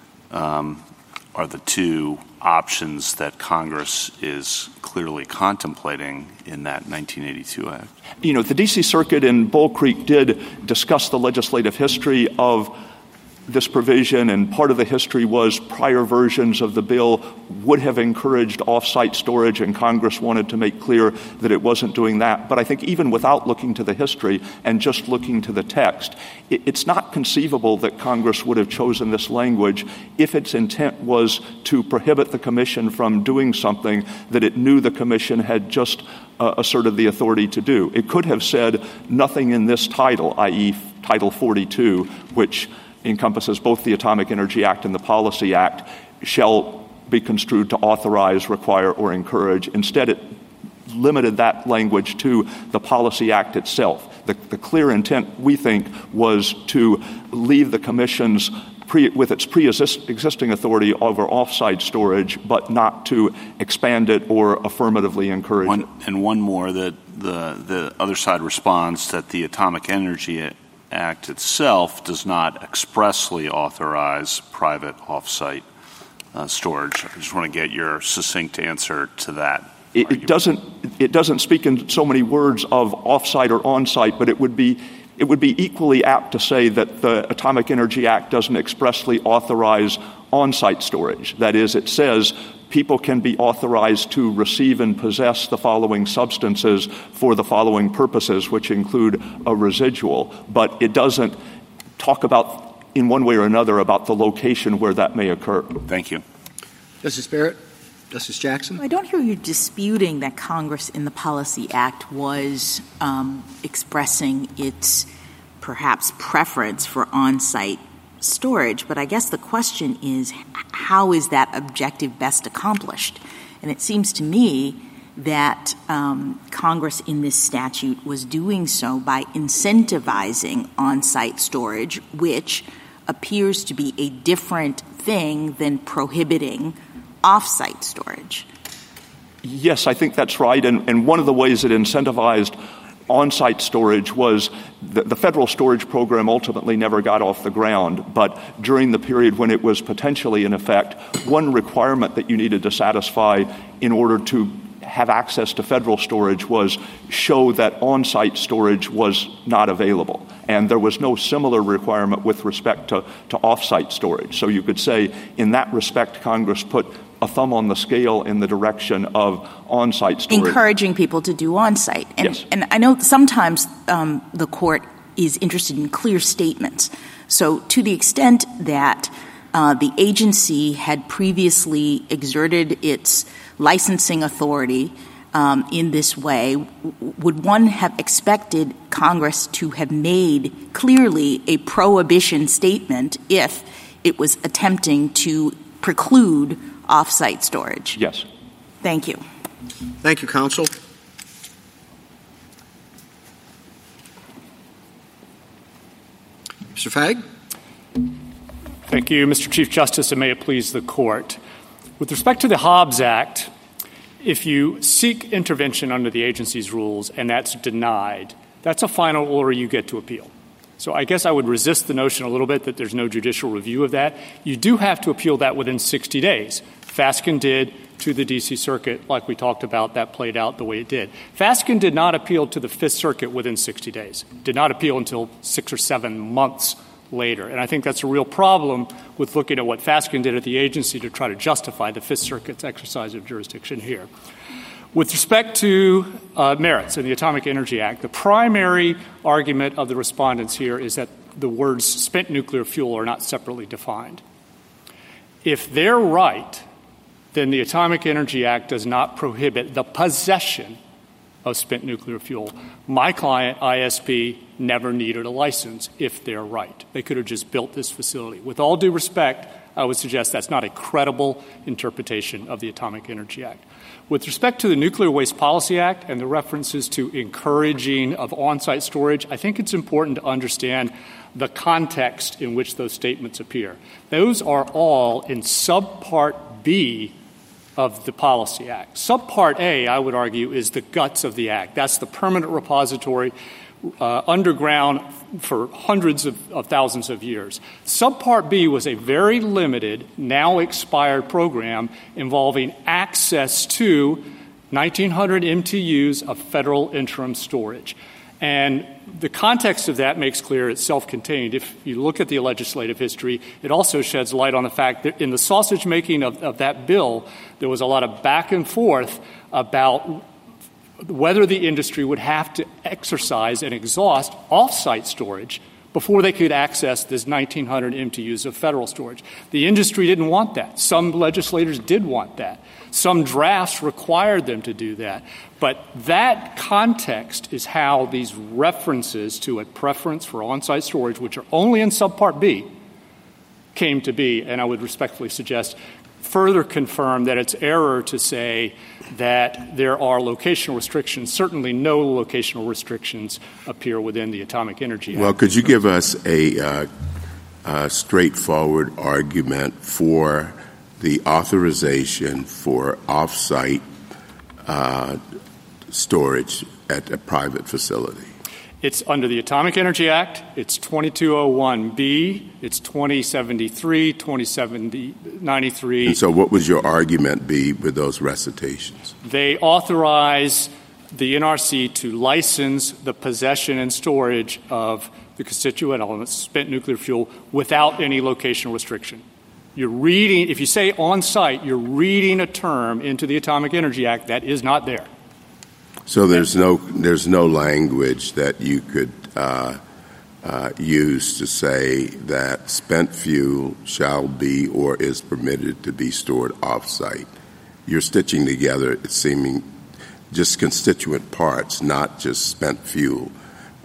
um, are the two options that Congress is clearly contemplating in that nineteen eighty-two Act. You know, the D C Circuit in Bull Creek did discuss the legislative history of this provision, and part of the history was prior versions of the bill would have encouraged off-site storage, and Congress wanted to make clear that it wasn't doing that. But I think even without looking to the history and just looking to the text, it, it's not conceivable that Congress would have chosen this language if its intent was to prohibit the Commission from doing something that it knew the Commission had just uh, asserted the authority to do. It could have said nothing in this title, that is. Title forty-two, which encompasses both the Atomic Energy Act and the Policy Act, shall be construed to authorize, require, or encourage. Instead, it limited that language to the Policy Act itself. The, the clear intent, we think, was to leave the Commission's pre, with its pre-existing authority over off-site storage, but not to expand it or affirmatively encourage one, it. And one more, that the, the other side responds that the Atomic Energy Act itself does not expressly authorize private off-site uh, storage. I just want to get your succinct answer to that. It, it doesn't. It doesn't speak in so many words of off-site or on-site, but it would be. It would be equally apt to say that the Atomic Energy Act doesn't expressly authorize on-site storage. That is, it says people can be authorized to receive and possess the following substances for the following purposes, which include a residual. But it doesn't talk about, in one way or another, about the location where that may occur. Thank you. Justice Barrett? Justice Jackson? I don't hear you disputing that Congress in the Policy Act was um, expressing its perhaps preference for on-site storage, but I guess the question is, how is that objective best accomplished? And it seems to me that um, Congress in this statute was doing so by incentivizing on-site storage, which appears to be a different thing than prohibiting off-site storage. Yes, I think that's right. And, and one of the ways it incentivized on-site storage was the, the federal storage program ultimately never got off the ground. But during the period when it was potentially in effect, one requirement that you needed to satisfy in order to have access to federal storage was show that on-site storage was not available. And there was no similar requirement with respect to, to off-site storage. So you could say, in that respect, Congress put a thumb on the scale in the direction of on-site storage. Encouraging people to do on-site. And, yes. and I know sometimes um, the court is interested in clear statements. So to the extent that uh, the agency had previously exerted its licensing authority um, in this way, would one have expected Congress to have made clearly a prohibition statement if it was attempting to preclude off-site storage? Yes. Thank you. Thank you, counsel. Mister Fagg? Thank you, Mister Chief Justice, and may it please the Court. With respect to the Hobbs Act, if you seek intervention under the agency's rules and that's denied, that's a final order you get to appeal. So I guess I would resist the notion a little bit that there's no judicial review of that. You do have to appeal that within sixty days. Fasken did to the D C Circuit, like we talked about, that played out the way it did. Fasken did not appeal to the Fifth Circuit within sixty days, did not appeal until six or seven months later. And I think that's a real problem with looking at what Fasken did at the agency to try to justify the Fifth Circuit's exercise of jurisdiction here. With respect to uh, merits in the Atomic Energy Act, the primary argument of the respondents here is that the words spent nuclear fuel are not separately defined. If they're right, then the Atomic Energy Act does not prohibit the possession of spent nuclear fuel. My client, I S P, never needed a license if they're right. They could have just built this facility. With all due respect, I would suggest that's not a credible interpretation of the Atomic Energy Act. With respect to the Nuclear Waste Policy Act and the references to encouraging of on-site storage, I think it's important to understand the context in which those statements appear. Those are all in Subpart B of the Policy Act. Subpart A, I would argue, is the guts of the Act. That's the permanent repository uh, underground for hundreds of, of thousands of years. Subpart B was a very limited, now expired program involving access to nineteen hundred M T Us of federal interim storage. And the context of that makes clear it's self-contained. If you look at the legislative history, it also sheds light on the fact that in the sausage making of, of that bill, there was a lot of back and forth about whether the industry would have to exercise and exhaust off-site storage before they could access this nineteen hundred M T Us of federal storage. The industry didn't want that. Some legislators did want that. Some drafts required them to do that. But that context is how these references to a preference for on-site storage, which are only in Subpart B, came to be. And I would respectfully suggest further confirm that it's error to say that there are locational restrictions. Certainly no locational restrictions appear within the Atomic Energy Act. Well, could you give us a, uh, a straightforward argument for the authorization for off-site uh, storage at a private facility? It's under the Atomic Energy Act. It's twenty-two oh one B. It's twenty seventy-three, twenty ninety-three. And so what would your argument be with those recitations? They authorize the N R C to license the possession and storage of the constituent elements, spent nuclear fuel, without any locational restriction. You're reading, if you say on-site, you're reading a term into the Atomic Energy Act that is not there. So there's no there's no language that you could uh, uh, use to say that spent fuel shall be or is permitted to be stored off-site. You're stitching together, it's seeming, just constituent parts, not just spent fuel.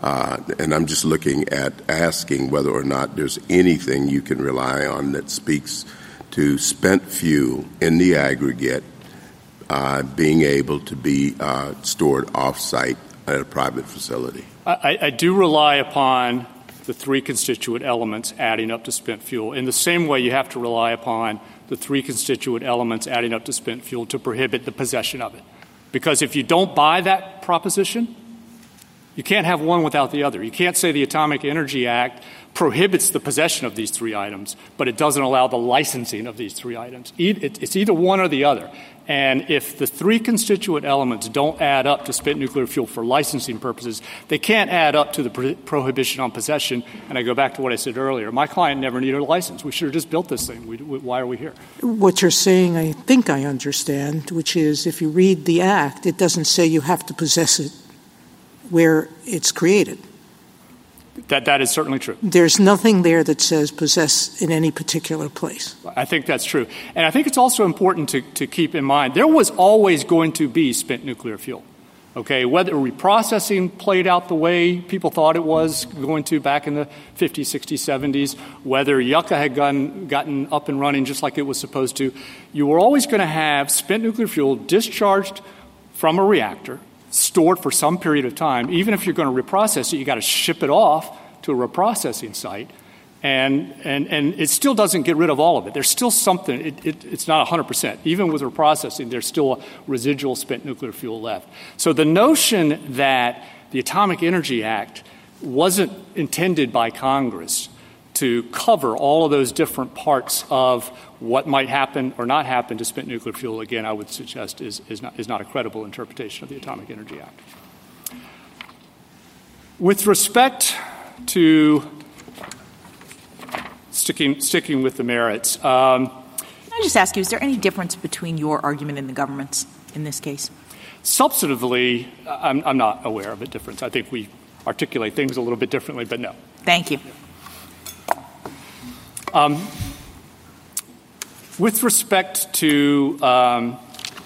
Uh, and I'm just looking at asking whether or not there's anything you can rely on that speaks to spent fuel in the aggregate uh, being able to be uh, stored off-site at a private facility. I, I do rely upon the three constituent elements adding up to spent fuel. In the same way, you have to rely upon the three constituent elements adding up to spent fuel to prohibit the possession of it. Because if you don't buy that proposition, you can't have one without the other. You can't say the Atomic Energy Act prohibits the possession of these three items, but it doesn't allow the licensing of these three items. It's either one or the other. And if the three constituent elements don't add up to spent nuclear fuel for licensing purposes, they can't add up to the pro- prohibition on possession. And I go back to what I said earlier. My client never needed a license. We should have just built this thing. We, we, why are we here? What you're saying, I think I understand, which is if you read the Act, it doesn't say you have to possess it where it's created. That that is certainly true. There's nothing there that says possess in any particular place. I think that's true. And I think it's also important to, to keep in mind there was always going to be spent nuclear fuel. Okay, whether reprocessing played out the way people thought it was going to back in the fifties, sixties, seventies, whether Yucca had gotten, gotten up and running just like it was supposed to, you were always going to have spent nuclear fuel discharged from a reactor, stored for some period of time. Even if you're going to reprocess it, you got to ship it off to a reprocessing site, and and and it still doesn't get rid of all of it. There's still something. It, it, it's not one hundred percent. Even with reprocessing, there's still residual spent nuclear fuel left. So the notion that the Atomic Energy Act wasn't intended by Congress to cover all of those different parts of what might happen or not happen to spent nuclear fuel, again, I would suggest is, is, not, is not a credible interpretation of the Atomic Energy Act. With respect to sticking, sticking with the merits. Um, Can I just ask you, is there any difference between your argument and the government's in this case? Substantively, I'm, I'm not aware of a difference. I think we articulate things a little bit differently, but no. Thank you. Um, with respect to um,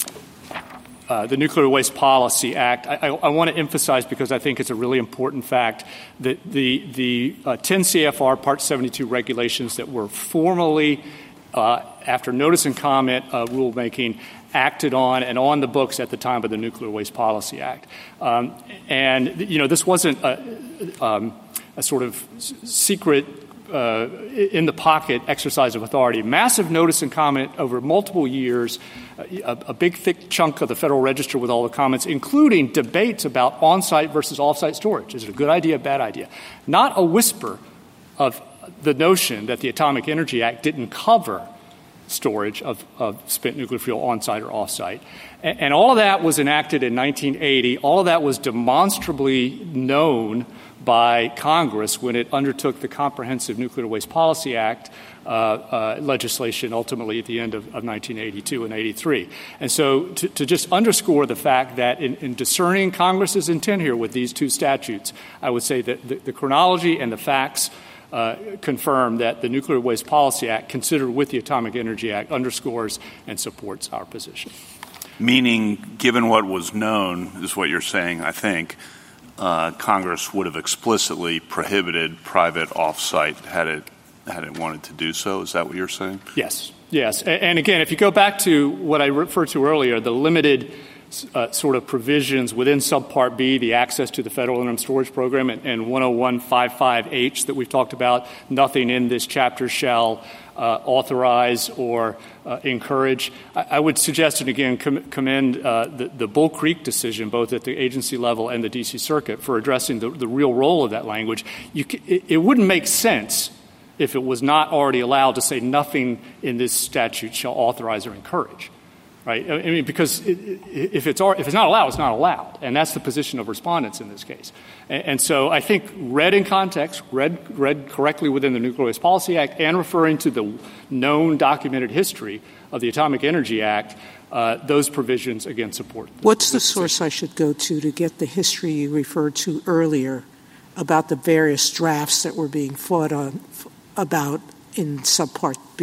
uh, the Nuclear Waste Policy Act, I, I, I want to emphasize, because I think it's a really important fact, that the, the uh, ten C F R Part seventy-two regulations that were formally, uh, after notice and comment uh, rulemaking, acted on and on the books at the time of the Nuclear Waste Policy Act. Um, and, you know, this wasn't a, um, a sort of secret Uh, in the pocket exercise of authority. Massive notice and comment over multiple years, a, a big thick chunk of the Federal Register with all the comments, including debates about on-site versus off-site storage. Is it a good idea, a bad idea? Not a whisper of the notion that the Atomic Energy Act didn't cover storage of, of spent nuclear fuel on-site or off-site. And, and all of that was enacted in nineteen eighty. All of that was demonstrably known by Congress when it undertook the Comprehensive Nuclear Waste Policy Act uh, uh, legislation ultimately at the end of, of nineteen eighty-two and eighty-three. And so to, to just underscore the fact that in, in discerning Congress's intent here with these two statutes, I would say that the, the chronology and the facts uh, confirm that the Nuclear Waste Policy Act, considered with the Atomic Energy Act, underscores and supports our position. Meaning, given what was known, is what you're saying, I think, Uh, Congress would have explicitly prohibited private off-site had it had it wanted to do so. Is that what you're saying? Yes. Yes. And, and again, if you go back to what I referred to earlier, the limited uh, sort of provisions within Subpart B, the access to the Federal Interim Storage Program, and, and one oh one fifty-five H that we've talked about, nothing in this chapter shall uh, authorize or uh, encourage. I, I would suggest, and again, com- commend uh, the, the Bull Creek decision, both at the agency level and the D C Circuit, for addressing the, the real role of that language. You c- it, it wouldn't make sense if it was not already allowed to say nothing in this statute shall authorize or encourage. Right? I mean, because it, it, if it's if it's not allowed, it's not allowed, and that's the position of respondents in this case. And, and so, I think read in context, read read correctly within the Nuclear Waste Policy Act, and referring to the known documented history of the Atomic Energy Act, uh, those provisions again support. What's the source I should go to to get the history you referred to earlier about the various drafts that were being fought on about in Subpart B?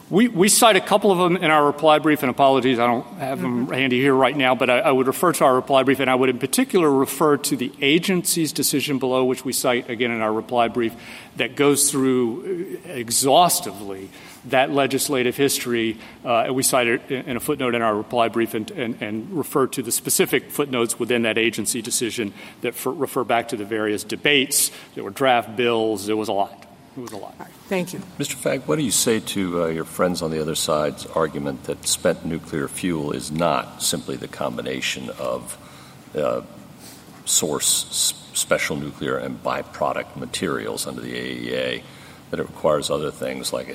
We, we cite a couple of them in our reply brief, and apologies, I don't have them mm-hmm. handy here right now, but I, I would refer to our reply brief, and I would in particular refer to the agency's decision below, which we cite again in our reply brief, that goes through exhaustively that legislative history. Uh, and we cite it in a footnote in our reply brief and, and, and refer to the specific footnotes within that agency decision that for, refer back to the various debates. There were draft bills. There was a lot. It was a lot. Thank you. Mister Fagg, what do you say to uh, your friends on the other side's argument that spent nuclear fuel is not simply the combination of uh, source s- special nuclear and byproduct materials under the A E A, that it requires other things like it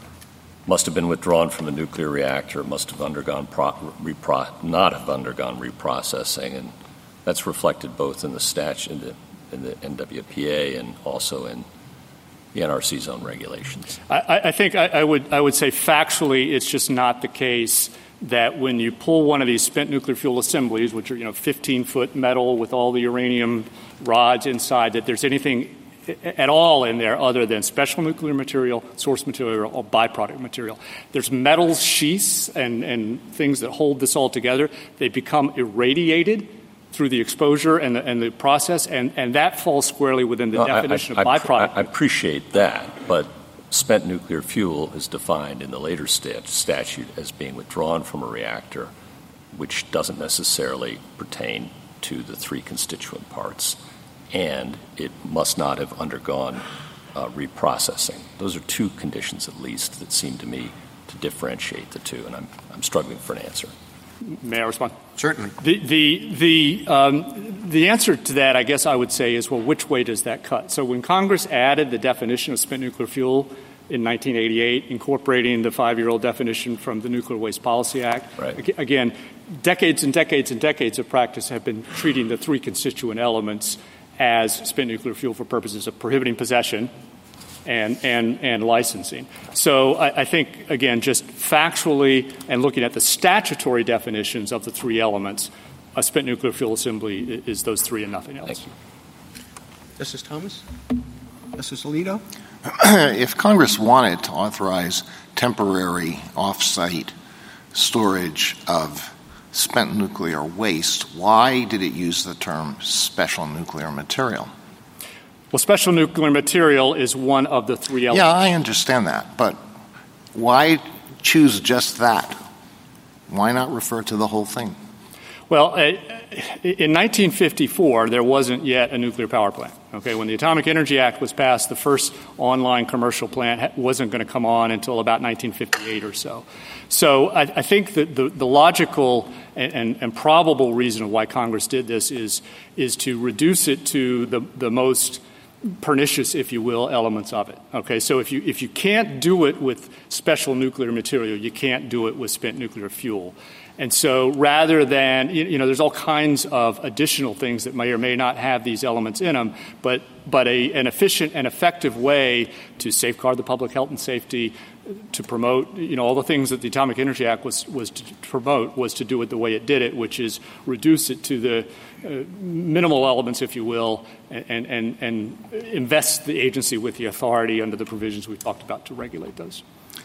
must have been withdrawn from a nuclear reactor, must have undergone pro- repro- not have undergone reprocessing, and that's reflected both in the statute, in the, in the N W P A, and also in the N R C's own regulations. I, I think I, I would I would say factually, it's just not the case that when you pull one of these spent nuclear fuel assemblies, which are you know fifteen foot metal with all the uranium rods inside, that there's anything at all in there other than special nuclear material, source material, or byproduct material. There's metal sheaths and, and things that hold this all together. They become irradiated through the exposure and the, and the process, and, and that falls squarely within the no, definition I, I, of byproduct. I, I appreciate that, but spent nuclear fuel is defined in the later stat- statute as being withdrawn from a reactor, which doesn't necessarily pertain to the three constituent parts, and it must not have undergone uh, reprocessing. Those are two conditions, at least, that seem to me to differentiate the two, and I'm, I'm struggling for an answer. May I respond? Certainly. The the the um, the answer to that, I guess I would say, is, well, which way does that cut? So when Congress added the definition of spent nuclear fuel in nineteen eighty-eight, incorporating the five-year-old definition from the Nuclear Waste Policy Act, right. again, decades and decades and decades of practice have been treating the three constituent elements as spent nuclear fuel for purposes of prohibiting possession and and, and licensing. So I, I think, again, just factually and looking at the statutory definitions of the three elements, a spent nuclear fuel assembly is those three and nothing else. Thank you. Justice Thomas? Justice Alito? If Congress wanted to authorize temporary off-site storage of spent nuclear waste, why did it use the term special nuclear material? Well, special nuclear material is one of the three elements. Yeah, I understand that. But why choose just that? Why not refer to the whole thing? Well, uh, in nineteen fifty-four, there wasn't yet a nuclear power plant. Okay, when the Atomic Energy Act was passed, the first online commercial plant wasn't going to come on until about nineteen fifty-eight or so. So I, I think that the, the logical and, and, and probable reason why Congress did this is is to reduce it to the, the most pernicious, if you will, elements of it. Okay, so if you if you can't do it with special nuclear material, you can't do it with spent nuclear fuel. And so rather than, you know, there's all kinds of additional things that may or may not have these elements in them, but but a, an efficient and effective way to safeguard the public health and safety, to promote, you know, all the things that the Atomic Energy Act was, was to promote, was to do it the way it did it, which is reduce it to the uh, minimal elements, if you will, and, and, and invest the agency with the authority under the provisions we talked about to regulate those.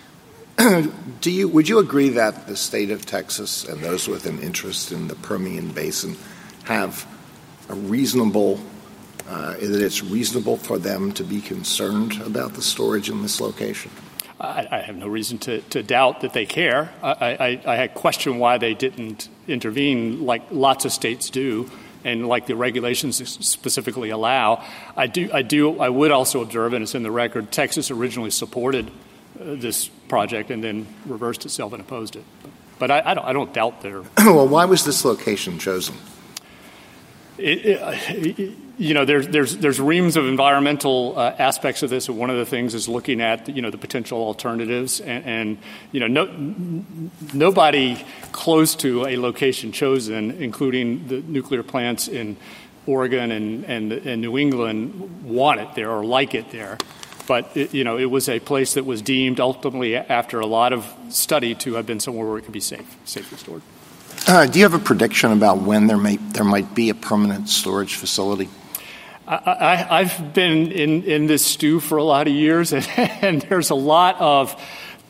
Do you, would you agree that the state of Texas and those with an interest in the Permian Basin have a reasonable, uh, that it's reasonable for them to be concerned about the storage in this location? I, I have no reason to, to doubt that they care. I, I, I question why they didn't intervene like lots of states do, and like the regulations specifically allow. I do. I do. I would also observe, and it's in the record, Texas originally supported uh, this project and then reversed itself and opposed it. But, but I, I, don't, I don't doubt their. Well, why was this location chosen? It, it, you know, there's there's there's reams of environmental uh, aspects of this, and one of the things is looking at you know the potential alternatives, and, and you know no n- nobody close to a location chosen, including the nuclear plants in Oregon and and, and New England, want it there or like it there. But it, you know, it was a place that was deemed ultimately, after a lot of study, to have been somewhere where it could be safe, safely stored. Uh, do you have a prediction about when there may there might be a permanent storage facility? I, I, I've been in, in this stew for a lot of years, and, and there's a lot of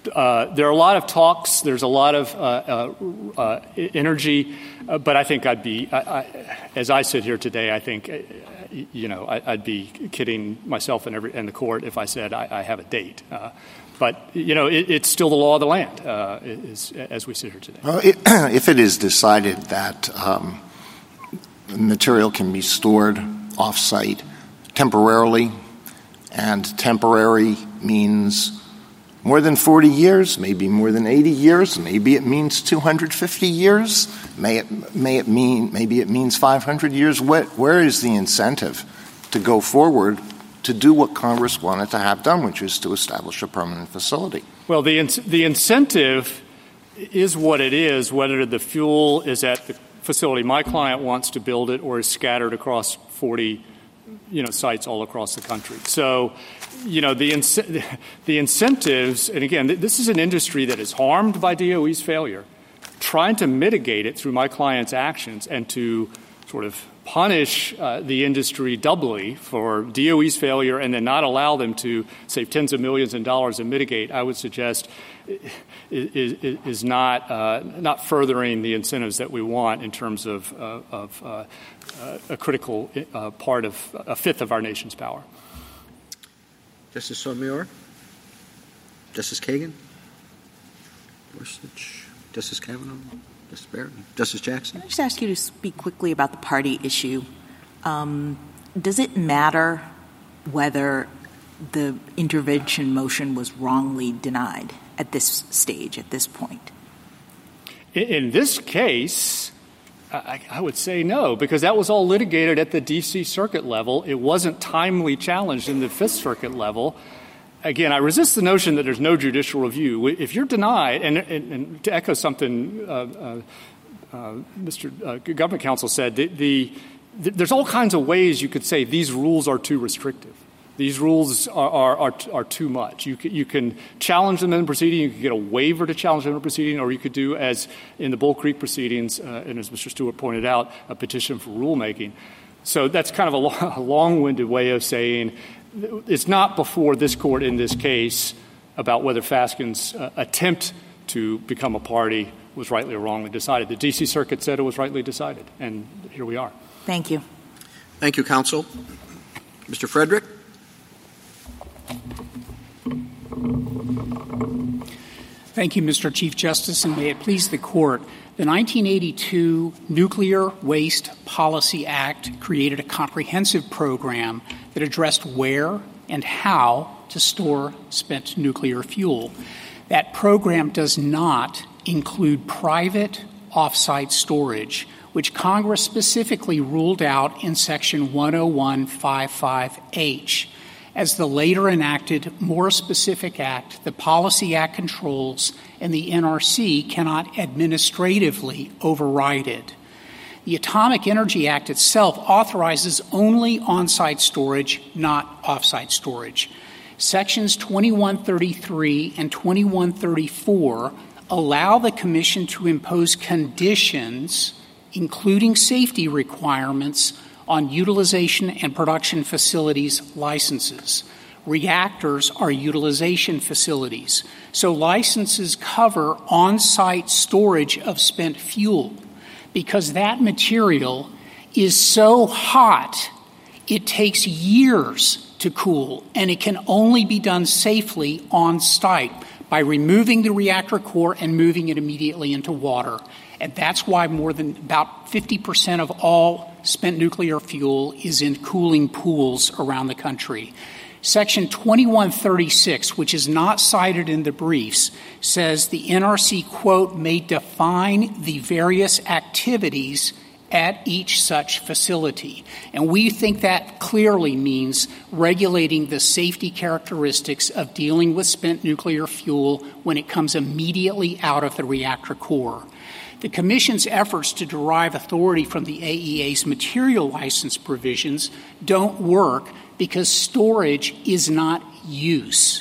Uh, there are a lot of talks. There's a lot of uh, uh, uh, energy, uh, but I think I'd be, I, I, as I sit here today, I think, uh, you know, I, I'd be kidding myself and, every, and the court if I said I, I have a date. Uh, but, you know, it, it's still the law of the land uh, is, as we sit here today. Well, it, if it is decided that um, material can be stored off-site temporarily, and temporary means more than forty years, maybe more than eighty years, maybe it means two hundred fifty years, may it, may it mean, maybe it means five hundred years. Where, where is the incentive to go forward to do what Congress wanted to have done, which is to establish a permanent facility? Well, the, in- the incentive is what it is, whether the fuel is at the facility my client wants to build it or is scattered across forty you know, sites all across the country. So, you know, the in- the incentives, and again, th- this is an industry that is harmed by D O E's failure. Trying to mitigate it through my client's actions and to sort of punish uh, the industry doubly for D O E's failure and then not allow them to save tens of millions of dollars and mitigate, I would suggest is, is, is not uh, not furthering the incentives that we want in terms of, uh, of uh, uh, a critical uh, part of a fifth of our nation's power. Justice Sotomayor? Justice Kagan? Gorsuch? Justice Kavanaugh? Justice Barrett? Justice Jackson? Can I just ask you to speak quickly about the party issue? Um, does it matter whether the intervention motion was wrongly denied at this stage, at this point? In, in this case, I, I would say no, because that was all litigated at the D C Circuit level. It wasn't timely challenged in the Fifth Circuit level. Again, I resist the notion that there's no judicial review. If you're denied, and, and, and to echo something uh, uh, uh, Mister Uh, Government Counsel said, the, the, the, there's all kinds of ways you could say these rules are too restrictive. These rules are, are, are, are too much. You can, you can challenge them in the proceeding. You can get a waiver to challenge them in the proceeding, or you could do, as in the Bull Creek proceedings, uh, and as Mister Stewart pointed out, a petition for rulemaking. So that's kind of a, long, a long-winded way of saying it's not before this court in this case about whether Fasken's uh, attempt to become a party was rightly or wrongly decided. The D C Circuit said it was rightly decided, and here we are. Thank you. Thank you, counsel. Mister Frederick? Thank you, Mister Chief Justice, and may it please the Court. The nineteen eighty-two Nuclear Waste Policy Act created a comprehensive program that addressed where and how to store spent nuclear fuel. That program does not include private off-site storage, which Congress specifically ruled out in Section one oh one fifty-five H. As the later enacted, more specific act, the Policy Act controls, and the N R C cannot administratively override it. The Atomic Energy Act itself authorizes only on-site storage, not off-site storage. Sections twenty-one thirty-three and twenty-one thirty-four allow the Commission to impose conditions, including safety requirements, on utilization and production facilities licenses. Reactors are utilization facilities, so licenses cover on-site storage of spent fuel. Because that material is so hot, it takes years to cool, and it can only be done safely on-site by removing the reactor core and moving it immediately into water. And that's why more than about fifty percent of all spent nuclear fuel is in cooling pools around the country. Section twenty-one thirty-six, which is not cited in the briefs, says the N R C, quote, may define the various activities at each such facility. And we think that clearly means regulating the safety characteristics of dealing with spent nuclear fuel when it comes immediately out of the reactor core. The Commission's efforts to derive authority from the A E A's material license provisions don't work because storage is not use.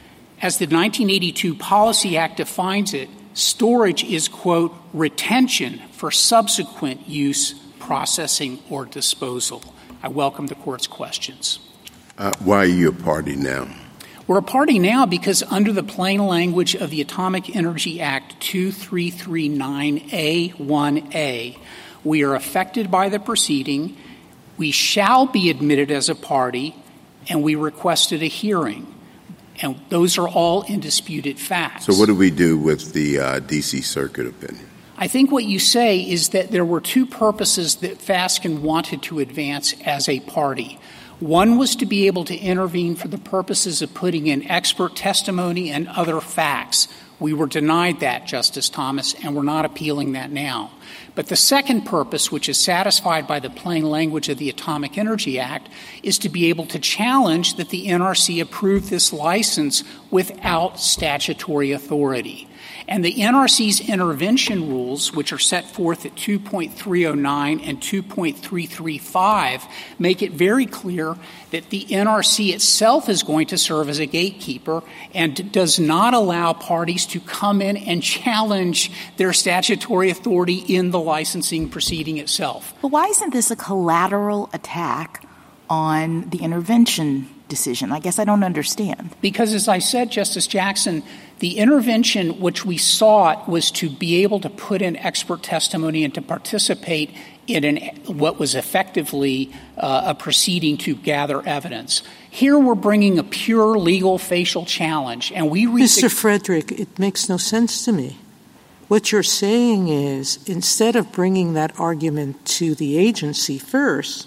As the nineteen eighty-two Policy Act defines it, storage is, quote, retention for subsequent use, processing, or disposal. I welcome the Court's questions. Uh, why are you a party now? We're a party now because under the plain language of the Atomic Energy Act two three three nine A one A, we are affected by the proceeding, we shall be admitted as a party, and we requested a hearing. And those are all indisputed facts. So what do we do with the uh, D C Circuit opinion? I think what you say is that there were two purposes that Fasken wanted to advance as a party. One was to be able to intervene for the purposes of putting in expert testimony and other facts. We were denied that, Justice Thomas, and we're not appealing that now. But the second purpose, which is satisfied by the plain language of the Atomic Energy Act, is to be able to challenge that the N R C approved this license without statutory authority. And the N R C's intervention rules, which are set forth at two point three oh nine and two point three three five, make it very clear that the N R C itself is going to serve as a gatekeeper and does not allow parties to come in and challenge their statutory authority in the licensing proceeding itself. But why isn't this a collateral attack on the intervention decision? I guess I don't understand. Because, as I said, Justice Jackson, the intervention which we sought was to be able to put in expert testimony and to participate in an, what was effectively uh, a proceeding to gather evidence. Here we're bringing a pure legal facial challenge, and we... Re- Mister Frederick, it makes no sense to me. What you're saying is, instead of bringing that argument to the agency first,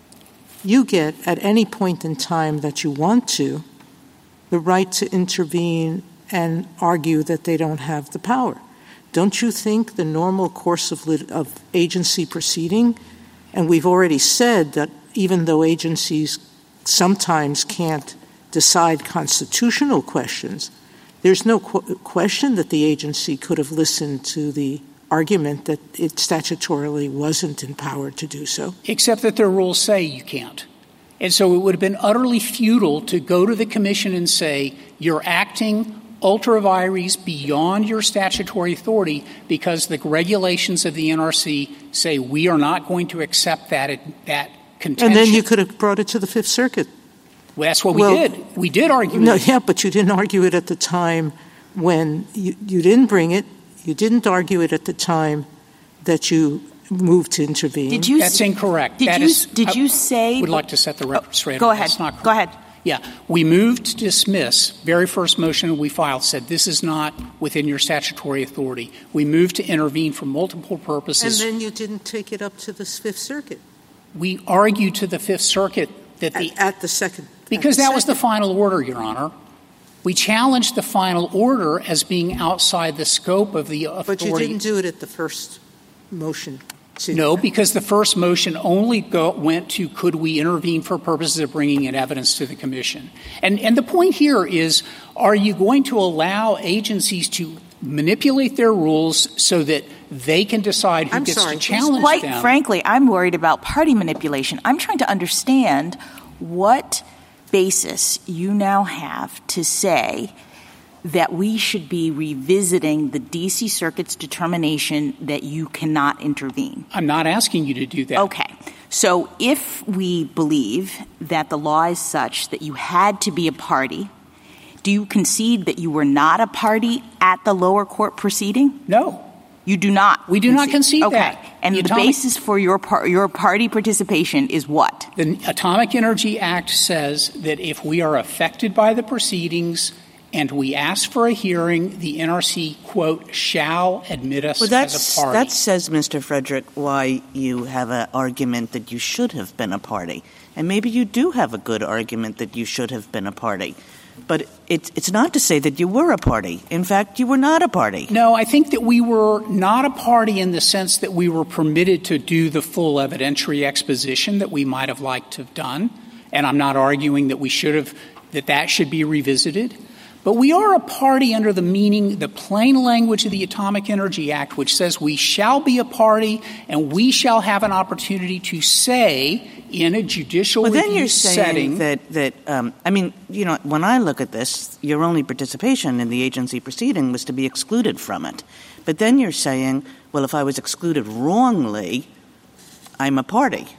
you get, at any point in time that you want to, the right to intervene and argue that they don't have the power. Don't you think the normal course of, lit- of agency proceeding, and we've already said that even though agencies sometimes can't decide constitutional questions, there's no qu- question that the agency could have listened to the argument that it statutorily wasn't empowered to do so. Except that their rules say you can't. And so it would have been utterly futile to go to the commission and say, you're acting ultra vires beyond your statutory authority because the regulations of the N R C say we are not going to accept that, that contention. And then you could have brought it to the Fifth Circuit. Well, that's what well, we did. We did argue no, it. Yeah, but you didn't argue it at the time when you, you didn't bring it. You didn't argue it at the time that you moved to intervene. Did you, That's incorrect. Did that you, is, did you say... I would like to set the record straight. Go ahead. Not Go ahead. Yeah. We moved to dismiss. Very first motion we filed said this is not within your statutory authority. We moved to intervene for multiple purposes. And then you didn't take it up to the Fifth Circuit. We argued to the Fifth Circuit that the... At, at the second... Because the that second. was the final order, Your Honor. We challenged the final order as being outside the scope of the authority. But you didn't do it at the first motion. To no, because the first motion only go, went to could we intervene for purposes of bringing in evidence to the commission. And, and the point here is, are you going to allow agencies to manipulate their rules so that they can decide who I'm gets sorry, to challenge quite them? Quite frankly, I'm worried about party manipulation. I'm trying to understand what basis you now have to say that we should be revisiting the D C Circuit's determination that you cannot intervene. I'm not asking you to do that. Okay. So if we believe that the law is such that you had to be a party, do you concede that you were not a party at the lower court proceeding? No. You do not? We do concede. not concede okay. that. Okay. And the, the atomic- basis for your par- your party participation is what? The Atomic Energy Act says that if we are affected by the proceedings and we ask for a hearing, the N R C, quote, shall admit us well, that's, as a party. That says, Mister Frederick, why you have an argument that you should have been a party. And maybe you do have a good argument that you should have been a party. But it's, it's not to say that you were a party. In fact, you were not a party. No, I think that we were not a party in the sense that we were permitted to do the full evidentiary exposition that we might have liked to have done. And I'm not arguing that we should have, that that should be revisited. But we are a party under the meaning, the plain language of the Atomic Energy Act, which says we shall be a party and we shall have an opportunity to say in a judicial well, review then you're setting saying that, that um, I mean, you know, when I look at this, your only participation in the agency proceeding was to be excluded from it. But then you're saying, well, if I was excluded wrongly, I'm a party.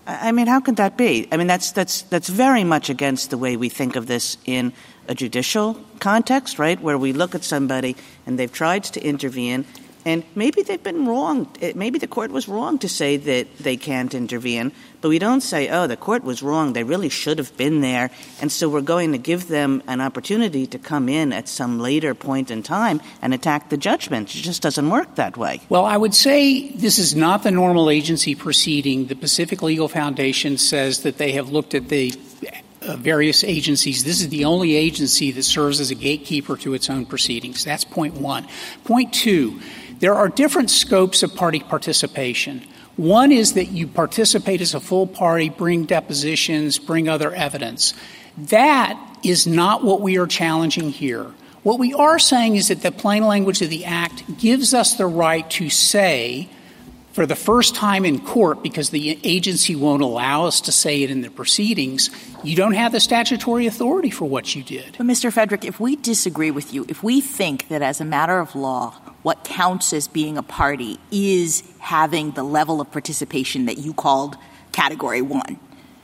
I mean, how could that be? I mean, that's that's that's very much against the way we think of this in a judicial context, right, where we look at somebody and they've tried to intervene, and maybe they've been wrong. Maybe the court was wrong to say that they can't intervene, but we don't say, oh, the court was wrong. They really should have been there, and so we're going to give them an opportunity to come in at some later point in time and attack the judgment. It just doesn't work that way. Well, I would say this is not the normal agency proceeding. The Pacific Legal Foundation says that they have looked at the uh, various agencies. This is the only agency that serves as a gatekeeper to its own proceedings. That's point one. Point two, there are different scopes of party participation. One is that you participate as a full party, bring depositions, bring other evidence. That is not what we are challenging here. What we are saying is that the plain language of the Act gives us the right to say, for the first time in court, because the agency won't allow us to say it in the proceedings, you don't have the statutory authority for what you did. But, Mister Frederick, if we disagree with you, if we think that as a matter of law, what counts as being a party is having the level of participation that you called Category one,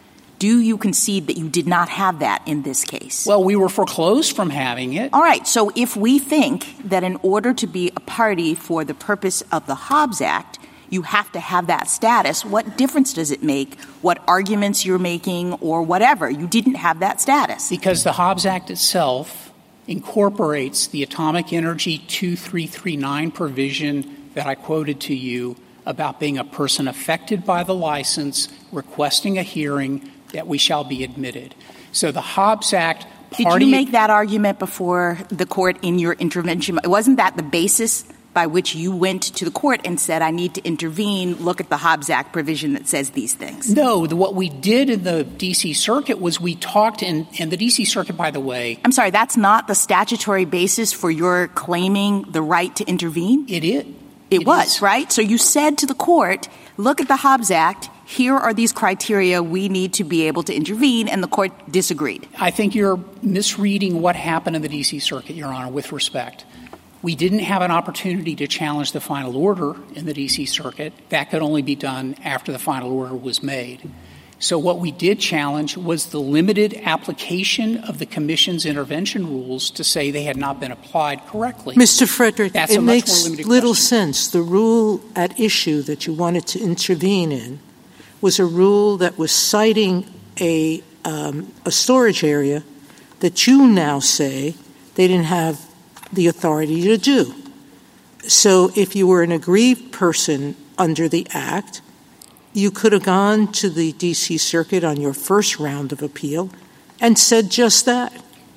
do you concede that you did not have that in this case? Well, we were foreclosed from having it. All right. So if we think that in order to be a party for the purpose of the Hobbs Act, you have to have that status, what difference does it make what arguments you're making or whatever? You didn't have that status. Because the Hobbs Act itself incorporates the Atomic Energy two three three nine provision that I quoted to you about being a person affected by the license, requesting a hearing, that we shall be admitted. So the Hobbs Act party... Did you make that argument before the court in your intervention? Wasn't that the basis by which you went to the court and said, I need to intervene, look at the Hobbs Act provision that says these things? No. The, what we did in the D C Circuit was we talked, and, and the D C Circuit, by the way... I'm sorry, that's not the statutory basis for your claiming the right to intervene? It is. It, it was, is. right? So you said to the court, look at the Hobbs Act, here are these criteria we need to be able to intervene, and the court disagreed. I think you're misreading what happened in the D C Circuit, Your Honor, with respect. We didn't have an opportunity to challenge the final order in the D C Circuit. That could only be done after the final order was made. So what we did challenge was the limited application of the Commission's intervention rules to say they had not been applied correctly. Mister Frederick, That's it a much makes more limited little question. sense. The rule at issue that you wanted to intervene in was a rule that was citing a, um, a storage area that you now say they didn't have the authority to do. So if you were an aggrieved person under the Act, you could have gone to the D C Circuit on your first round of appeal and said just that.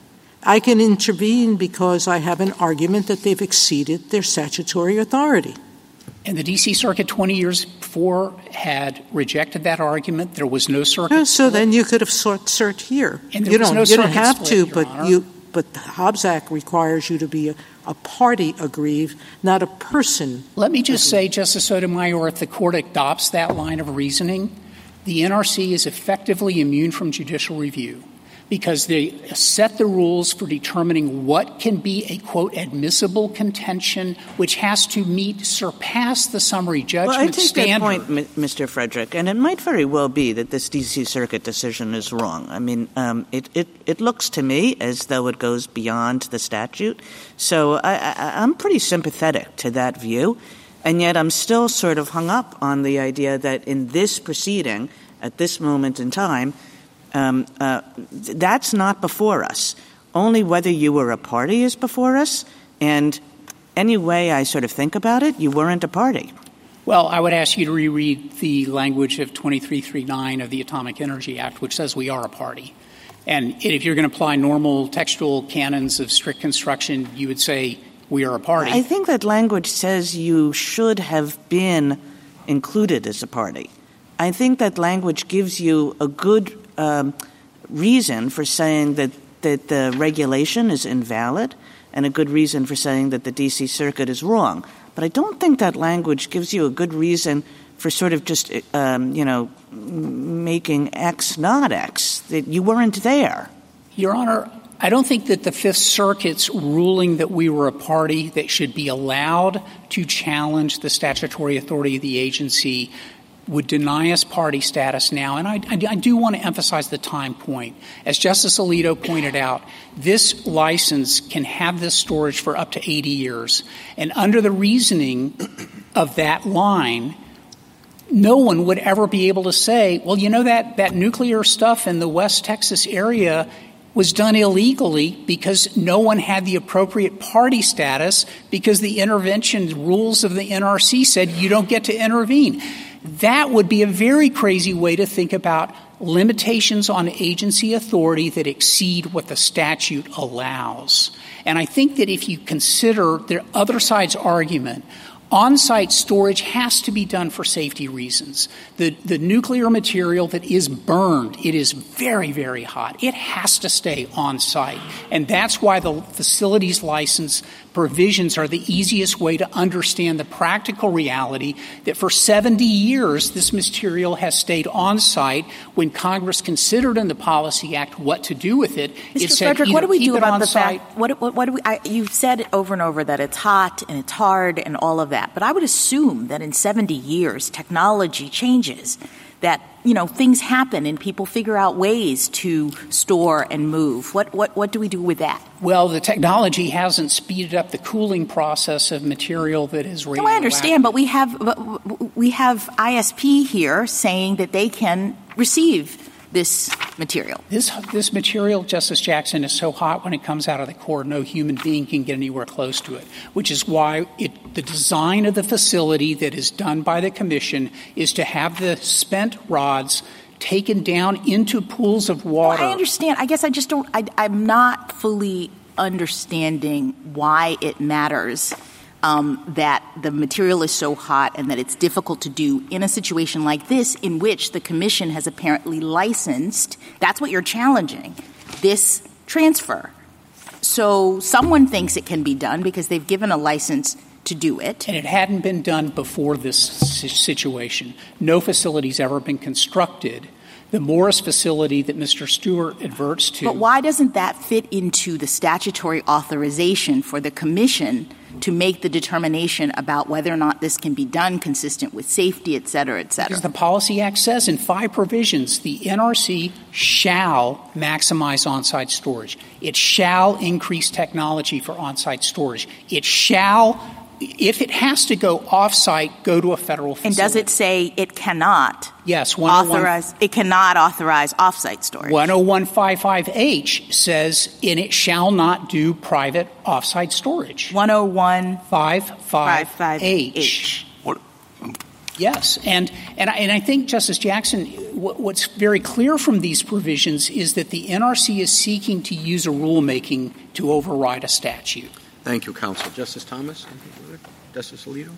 I can intervene because I have an argument that they've exceeded their statutory authority. And the D C Circuit twenty years before had rejected that argument. There was no circuit No, so split. then you could have sought cert here. And there you was don't, no you don't circuit have split, to, Your but Honor. you but the Hobbs Act requires you to be a, a party aggrieved, not a person. Let me just say, Justice Sotomayor, if the Court adopts that line of reasoning, the N R C is effectively immune from judicial review because they set the rules for determining what can be a, quote, admissible contention, which has to meet, surpass the summary judgment well, I take standard. that point, M- Mister Frederick, and it might very well be that this D C Circuit decision is wrong. I mean, um, it, it, it looks to me as though it goes beyond the statute. So I, I, I'm pretty sympathetic to that view, and yet I'm still sort of hung up on the idea that in this proceeding, at this moment in time, Um, uh, that's not before us. Only whether you were a party is before us, and any way I sort of think about it, you weren't a party. Well, I would ask you to reread the language of twenty-three thirty-nine of the Atomic Energy Act, which says we are a party. And if you're going to apply normal textual canons of strict construction, you would say we are a party. I think that language says you should have been included as a party. I think that language gives you a good um, reason for saying that, that the regulation is invalid and a good reason for saying that the D C Circuit is wrong. But I don't think that language gives you a good reason for sort of just, um, you know, making X not X, that you weren't there. Your Honor, I don't think that the Fifth Circuit's ruling that we were a party that should be allowed to challenge the statutory authority of the agency would deny us party status now. And I, I, I do want to emphasize the time point. As Justice Alito pointed out, this license can have this storage for up to eighty years. And under the reasoning of that line, no one would ever be able to say, well, you know, that, that nuclear stuff in the West Texas area was done illegally because no one had the appropriate party status because the intervention rules of the N R C said you don't get to intervene. That would be a very crazy way to think about limitations on agency authority that exceed what the statute allows. And I think that if you consider the other side's argument, on-site storage has to be done for safety reasons. The, the nuclear material that is burned, it is very, very hot. It has to stay on-site. And that's why the facilities license provisions are the easiest way to understand the practical reality that for seventy years this material has stayed on-site. When Congress considered in the Policy Act what to do with it, Mister it said Frederick, either what do we keep do it about the on-site. fact, what, what, what do we, I, you've said over and over that it's hot and it's hard and all of that, but I would assume that in seventy years technology changes, that, you know, things happen and people figure out ways to store and move. What, what, what do we do with that? Well, the technology hasn't speeded up the cooling process of material that is radioactive. No, I understand, but we have, we have I S P here saying that they can receive this material. This this material, Justice Jackson, is so hot when it comes out of the core, no human being can get anywhere close to it, which is why it, the design of the facility that is done by the Commission is to have the spent rods taken down into pools of water. Well, I understand. I guess I just don't, I, I'm not fully understanding why it matters Um, that the material is so hot and that it's difficult to do in a situation like this in which the Commission has apparently licensed, that's what you're challenging, this transfer. So someone thinks it can be done because they've given a license to do it. And it hadn't been done before this situation. No facility's ever been constructed. The Morris facility that Mister Stewart adverts to. But why doesn't that fit into the statutory authorization for the Commission to make the determination about whether or not this can be done consistent with safety, et cetera, et cetera? Because the Policy Act says in five provisions, the N R C shall maximize on-site storage. It shall increase technology for on-site storage. It shall, if it has to go off-site, go to a federal facility. And does it say it cannot? Yes. Authorize, it cannot authorize off-site storage. one oh one fifty-five H says, and it shall not do private off-site storage. one oh one fifty-five H. What? Yes. And, and, I, and I think, Justice Jackson, what, what's very clear from these provisions is that the N R C is seeking to use a rulemaking to override a statute. Thank you, counsel. Justice Thomas? Justice Alito?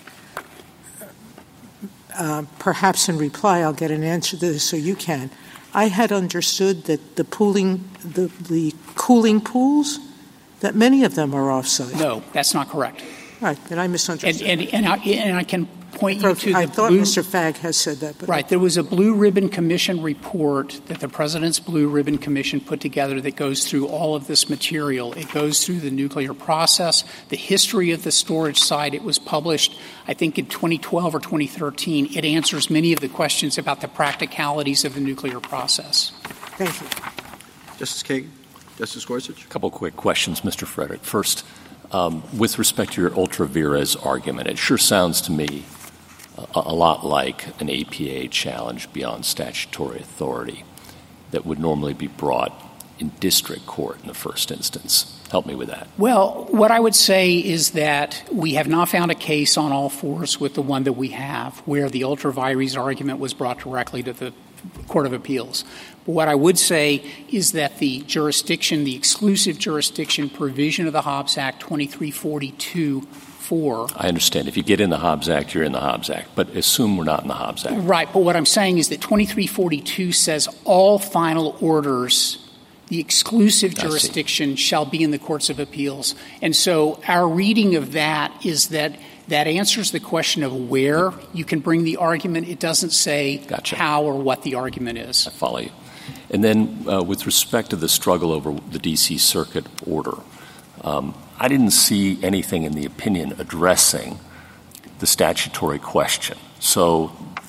Uh, perhaps in reply I'll get an answer to this so you can. I had understood that the pooling, the, the cooling pools, that many of them are off-site. No, that's not correct. All right, then I misunderstood. And, and, and, I, and I can point you to the I thought blue, Mister Fagg has said that. But right. There was a Blue Ribbon Commission report that the President's Blue Ribbon Commission put together that goes through all of this material. It goes through the nuclear process, the history of the storage site. It was published, I think, in twenty twelve or twenty thirteen. It answers many of the questions about the practicalities of the nuclear process. Thank you. Justice Kagan? Justice Gorsuch? A couple quick questions, Mister Frederick. First, um, with respect to your ultra vires argument, it sure sounds to me a, a lot like an A P A challenge beyond statutory authority that would normally be brought in district court in the first instance. Help me with that. Well, what I would say is that we have not found a case on all fours with the one that we have where the ultra vires argument was brought directly to the Court of Appeals. But what I would say is that the jurisdiction, the exclusive jurisdiction provision of the Hobbs Act twenty-three forty-two four. I understand. If you get in the Hobbs Act, you're in the Hobbs Act. But assume we're not in the Hobbs Act. Right. But what I'm saying is that twenty-three forty-two says all final orders, the exclusive jurisdiction shall be in the courts of appeals. And so our reading of that is that that answers the question of where you can bring the argument. It doesn't say gotcha. how or what the argument is. I follow you. And then uh, with respect to the struggle over the D C Circuit order, um, I didn't see anything in the opinion addressing the statutory question. So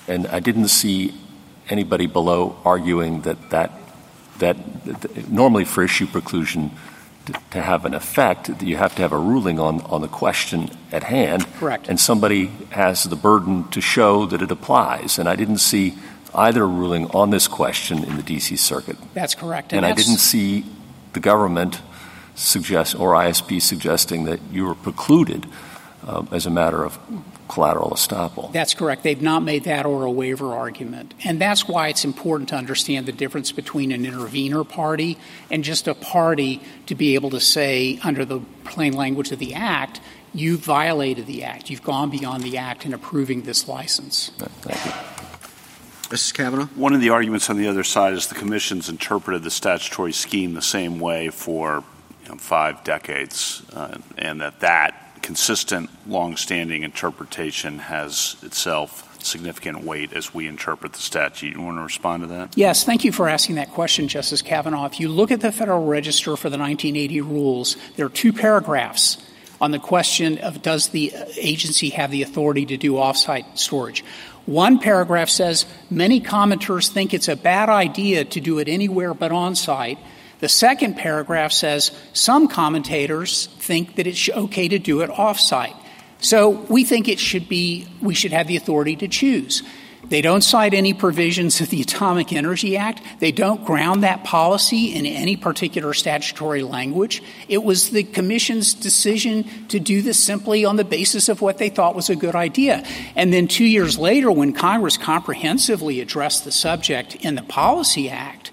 And I didn't see anybody below arguing that that, that, that normally for issue preclusion to, to have an effect, you have to have a ruling on, on the question at hand. Correct. And somebody has the burden to show that it applies. And I didn't see either ruling on this question in the D C Circuit. That's correct. And, and I that's, didn't see the government suggest or I S P suggesting that you were precluded uh, as a matter of collateral estoppel. That's correct. They've not made that or a waiver argument. And that's why it's important to understand the difference between an intervener party and just a party to be able to say under the plain language of the Act, you've violated the Act. You've gone beyond the Act in approving this license. Thank you. Mister Kavanaugh? One of the arguments on the other side is the Commission's interpreted the statutory scheme the same way for you know, five decades, uh, and that that consistent, long-standing interpretation has itself significant weight as we interpret the statute. You want to respond to that? Yes, thank you for asking that question, Justice Kavanaugh. If you look at the Federal Register for the nineteen eighty rules, there are two paragraphs on the question of does the agency have the authority to do off-site storage. One paragraph says many commenters think it's a bad idea to do it anywhere but on-site. The second paragraph says some commentators think that it's okay to do it off-site. So we think it should be, we should have the authority to choose. They don't cite any provisions of the Atomic Energy Act. They don't ground that policy in any particular statutory language. It was the Commission's decision to do this simply on the basis of what they thought was a good idea. And then two years later, when Congress comprehensively addressed the subject in the Policy Act,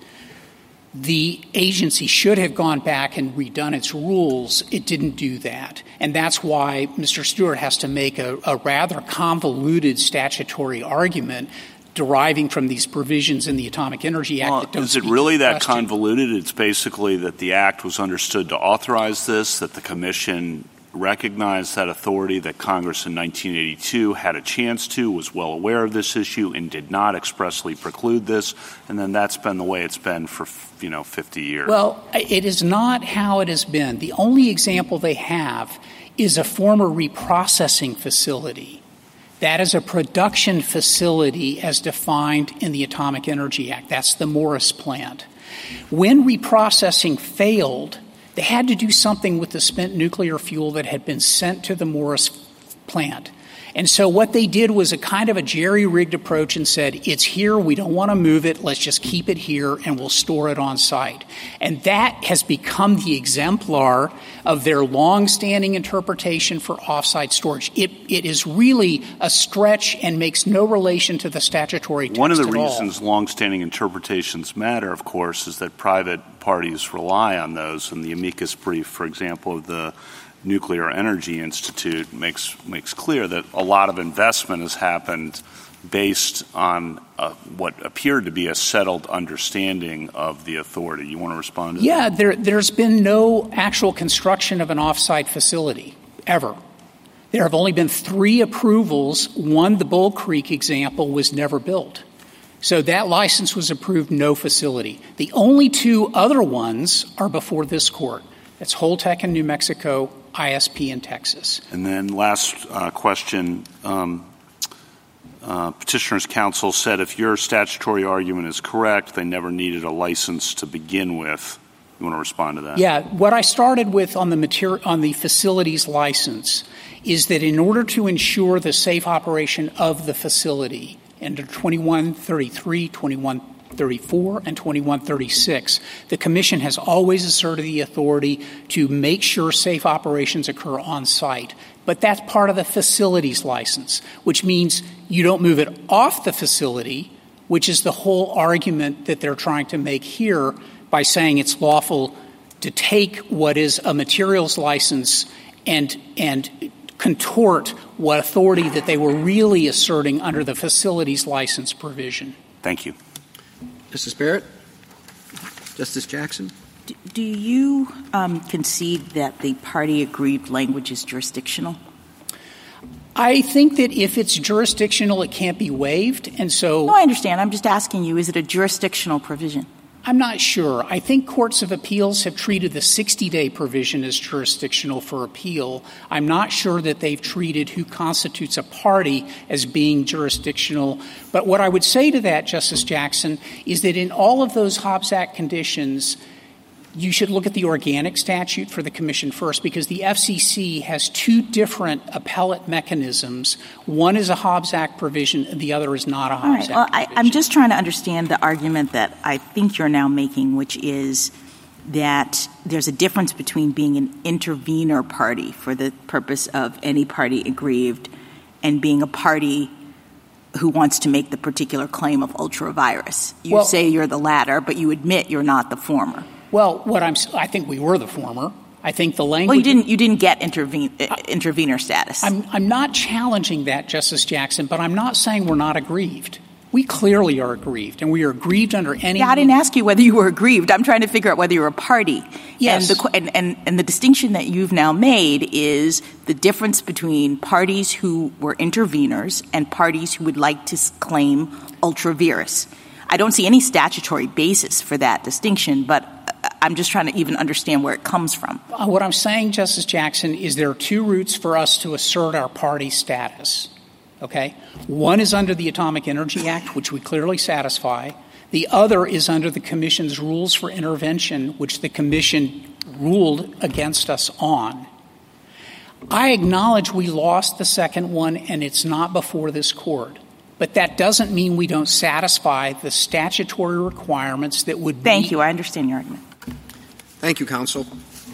the agency should have gone back and redone its rules. It didn't do that. And that's why Mister Stewart has to make a, a rather convoluted statutory argument deriving from these provisions in the Atomic Energy Act. Well, that don't is it speak really to the that question. convoluted? It's basically that the Act was understood to authorize this, that the Commission recognized that authority, that Congress in nineteen eighty-two had a chance to, was well aware of this issue, and did not expressly preclude this, and then that's been the way it's been for, you know, fifty years. Well, it is not how it has been. The only example they have is a former reprocessing facility. That is a production facility as defined in the Atomic Energy Act. That's the Morris plant. When reprocessing failed, they had to do something with the spent nuclear fuel that had been sent to the Morris plant. And so what they did was a kind of a jerry-rigged approach and said, it's here, we don't want to move it, let's just keep it here and we'll store it on site. And that has become the exemplar of their long-standing interpretation for off-site storage. It, it is really a stretch and makes no relation to the statutory text One of the at all. reasons long-standing interpretations matter, of course, is that private parties rely on those. And the amicus brief, for example, of the Nuclear Energy Institute makes makes clear that a lot of investment has happened based on uh, what appeared to be a settled understanding of the authority. You want to respond to yeah, that? there, there's been no actual construction of an off-site facility, ever. There have only been three approvals. One, the Bull Creek example, was never built. So that license was approved, no facility. The only two other ones are before this court. That's Holtec in New Mexico, I S P in Texas. And then last uh, question. Um, uh, Petitioner's counsel said if your statutory argument is correct, they never needed a license to begin with. You want to respond to that? Yeah. What I started with on the material, on the facilities license is that in order to ensure the safe operation of the facility, under twenty-one thirty-three, twenty-one thirty-four, and twenty-one thirty-six, the Commission has always asserted the authority to make sure safe operations occur on site. But that's part of the facilities license, which means you don't move it off the facility, which is the whole argument that they're trying to make here by saying it's lawful to take what is a materials license and and contort what authority that they were really asserting under the facilities license provision. Thank you. Justice Barrett? Justice Jackson? Do, do you um, concede that the party-agreed language is jurisdictional? I think that if it's jurisdictional, it can't be waived, and so... No, I understand. I'm just asking you, is it a jurisdictional provision? I'm not sure. I think courts of appeals have treated the sixty-day provision as jurisdictional for appeal. I'm not sure that they've treated who constitutes a party as being jurisdictional. But what I would say to that, Justice Jackson, is that in all of those Hobbs Act conditions, you should look at the organic statute for the commission first, because the F C C has two different appellate mechanisms. One is a Hobbs Act provision, and the other is not a Hobbs All right. Act well, provision. I, I'm just trying to understand the argument that I think you're now making, which is that there's a difference between being an intervener party for the purpose of any party aggrieved and being a party who wants to make the particular claim of ultra-virus. You well, say you're the latter, but you admit you're not the former. Well, what I'm, I think we were the former. I think the language. Well, you didn't. You didn't get intervene, uh, intervener status. I'm, I'm not challenging that, Justice Jackson, but I'm not saying we're not aggrieved. We clearly are aggrieved, and we are aggrieved under any. Yeah, I didn't ask you whether you were aggrieved. I'm trying to figure out whether you're a party. Yes. And the, and, and, and the distinction that you've now made is the difference between parties who were interveners and parties who would like to claim ultra-virus. I don't see any statutory basis for that distinction, but I'm just trying to even understand where it comes from. Uh, what I'm saying, Justice Jackson, is there are two routes for us to assert our party status. Okay? One is under the Atomic Energy Act, which we clearly satisfy. The other is under the Commission's rules for intervention, which the Commission ruled against us on. I acknowledge we lost the second one, and it's not before this Court. But that doesn't mean we don't satisfy the statutory requirements that would be. Thank you. I understand your argument. Thank you, counsel.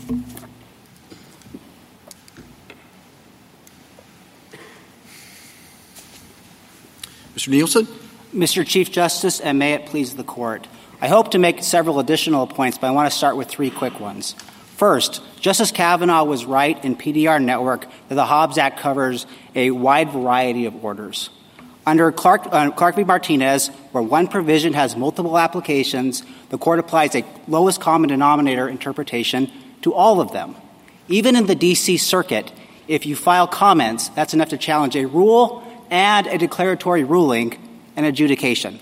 Mister Nielsen? Mister Chief Justice, and may it please the Court, I hope to make several additional points, but I want to start with three quick ones. First, Justice Kavanaugh was right in P D R Network that the Hobbs Act covers a wide variety of orders. Under Clark, uh, Clark v. Martinez, where one provision has multiple applications, the Court applies a lowest common denominator interpretation to all of them. Even in the D C Circuit, if you file comments, that's enough to challenge a rule and a declaratory ruling and adjudication.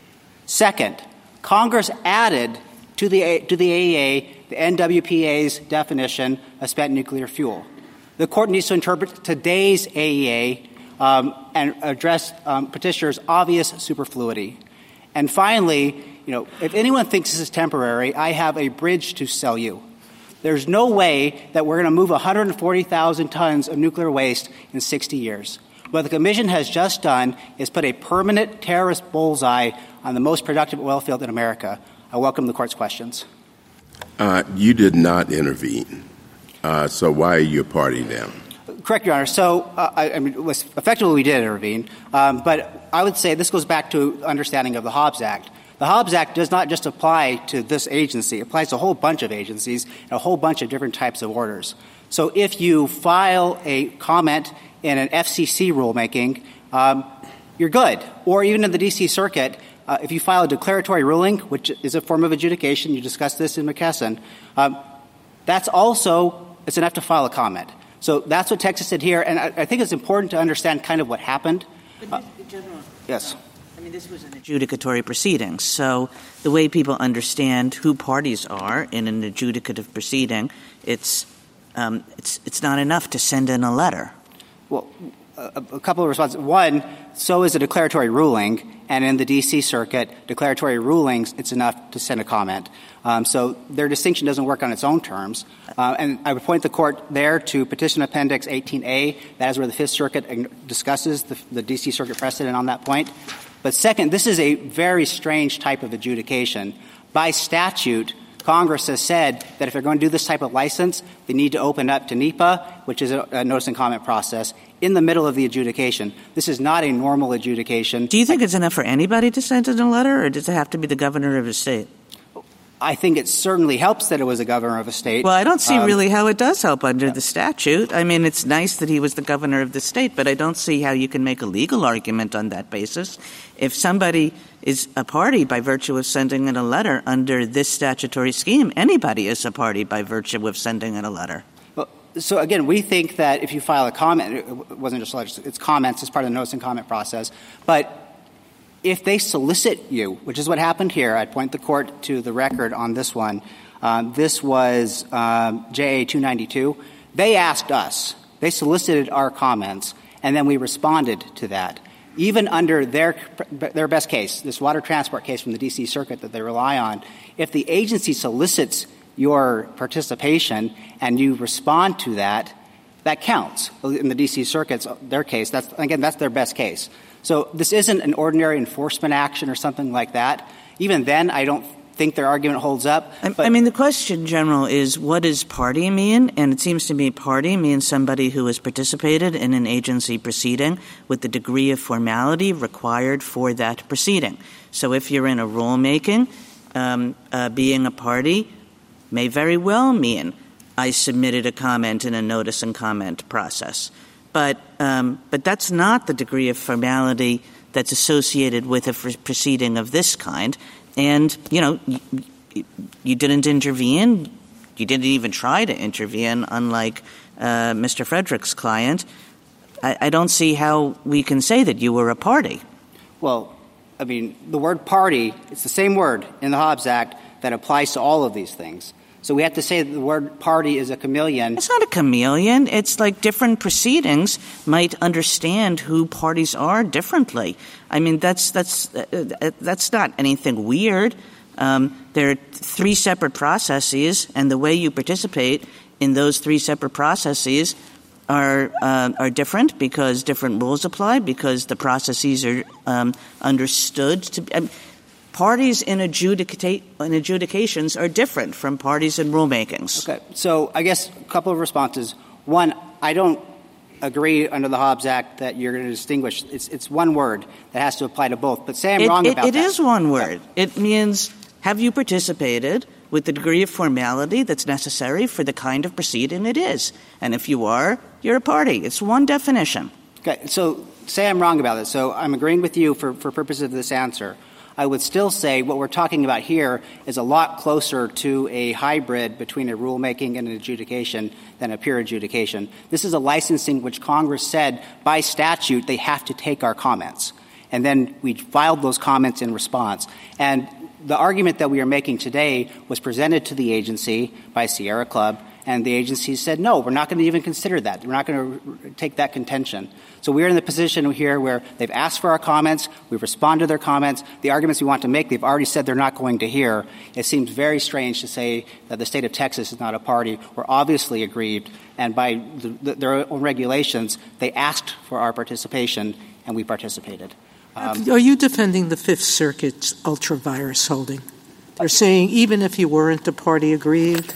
Second, Congress added to the, to the A E A the N W P A's definition of spent nuclear fuel. The Court needs to interpret today's A E A Um, and address um, petitioners' obvious superfluity. And finally, you know, if anyone thinks this is temporary, I have a bridge to sell you. There's no way that we're going to move one hundred forty thousand tons of nuclear waste in sixty years. What the Commission has just done is put a permanent terrorist bullseye on the most productive oil field in America. I welcome the Court's questions. Uh, you did not intervene. Uh, so why are you a party now? Correct, Your Honor. So, uh, I, I mean, effectively we did intervene, um, but I would say this goes back to understanding of the Hobbs Act. The Hobbs Act does not just apply to this agency. It applies to a whole bunch of agencies and a whole bunch of different types of orders. So if you file a comment in an F C C rulemaking, um, you're good. Or even in the D C Circuit, uh, if you file a declaratory ruling, which is a form of adjudication, you discussed this in McKesson, um, that's also – it's enough to file a comment. So that's what Texas did here, and I, I think it's important to understand kind of what happened. But, General, yes. I mean, this was an adjudicatory proceeding. So the way people understand who parties are in an adjudicative proceeding, it's um, it's it's not enough to send in a letter. Well, a, a couple of responses. One, so is a declaratory ruling, and in the D C Circuit, declaratory rulings, it's enough to send a comment. Um, so their distinction doesn't work on its own terms. Uh, and I would point the Court there to Petition Appendix eighteen A. That is where the Fifth Circuit discusses the, the D C Circuit precedent on that point. But second, this is a very strange type of adjudication. By statute, Congress has said that if they're going to do this type of license, they need to open up to NEPA, which is a, a notice and comment process, in the middle of the adjudication. This is not a normal adjudication. Do you think it's enough for anybody to send in a letter, or does it have to be the governor of a state? I think it certainly helps that it was a governor of a state. Well, I don't see um, really how it does help under yeah. the statute. I mean, it's nice that he was the governor of the state, but I don't see how you can make a legal argument on that basis. If somebody is a party by virtue of sending in a letter under this statutory scheme, anybody is a party by virtue of sending in a letter. Well, so, again, we think that if you file a comment, it wasn't just letters, it's comments as part of the notice and comment process. But if they solicit you, which is what happened here, I'd point the court to the record on this one. Um, this was um, J A two ninety-two. They asked us. They solicited our comments, and then we responded to that. Even under their their best case, this water transport case from the D C Circuit that they rely on, if the agency solicits your participation and you respond to that, that counts. In the D C Circuit's their case, that's again that's their best case. So this isn't an ordinary enforcement action or something like that. Even then, I don't think their argument holds up. But I mean, the question, General, is what does party mean? And it seems to me party means somebody who has participated in an agency proceeding with the degree of formality required for that proceeding. So if you're in a rulemaking, um, uh, being a party may very well mean I submitted a comment in a notice and comment process. But um, but that's not the degree of formality that's associated with a f- proceeding of this kind. And, you know, you, you didn't intervene. You didn't even try to intervene, unlike uh, Mister Frederick's client. I, I don't see how we can say that you were a party. Well, I mean, the word party, it's the same word in the Hobbs Act that applies to all of these things. So we have to say that the word party is a chameleon. It's not a chameleon. It's like different proceedings might understand who parties are differently. I mean, that's that's uh, that's not anything weird. Um, there are three separate processes, and the way you participate in those three separate processes are uh, are different because different rules apply, because the processes are um, understood to be. Um, Parties in, adjudicate, in adjudications are different from parties in rulemakings. Okay. So I guess a couple of responses. One, I don't agree under the Hobbs Act that you're going to distinguish. It's, it's one word that has to apply to both. But say I'm it, wrong it, about it that. It is one word. It means have you participated with the degree of formality that's necessary for the kind of proceeding it is. And if you are, you're a party. It's one definition. Okay. So say I'm wrong about it. So I'm agreeing with you for, for purposes of this answer. I would still say what we're talking about here is a lot closer to a hybrid between a rulemaking and an adjudication than a pure adjudication. This is a licensing which Congress said by statute they have to take our comments. And then we filed those comments in response. And the argument that we are making today was presented to the agency by Sierra Club, and the agency said, no, we're not going to even consider that. We're not going to take that contention. So we're in the position here where they've asked for our comments, we've responded to their comments. The arguments we want to make, they've already said they're not going to hear. It seems very strange to say that the state of Texas is not a party. We're obviously aggrieved, and by the, the, their own regulations, they asked for our participation, and we participated. Um, Are you defending the Fifth Circuit's ultra-virus holding? They're saying even if you weren't a party aggrieved,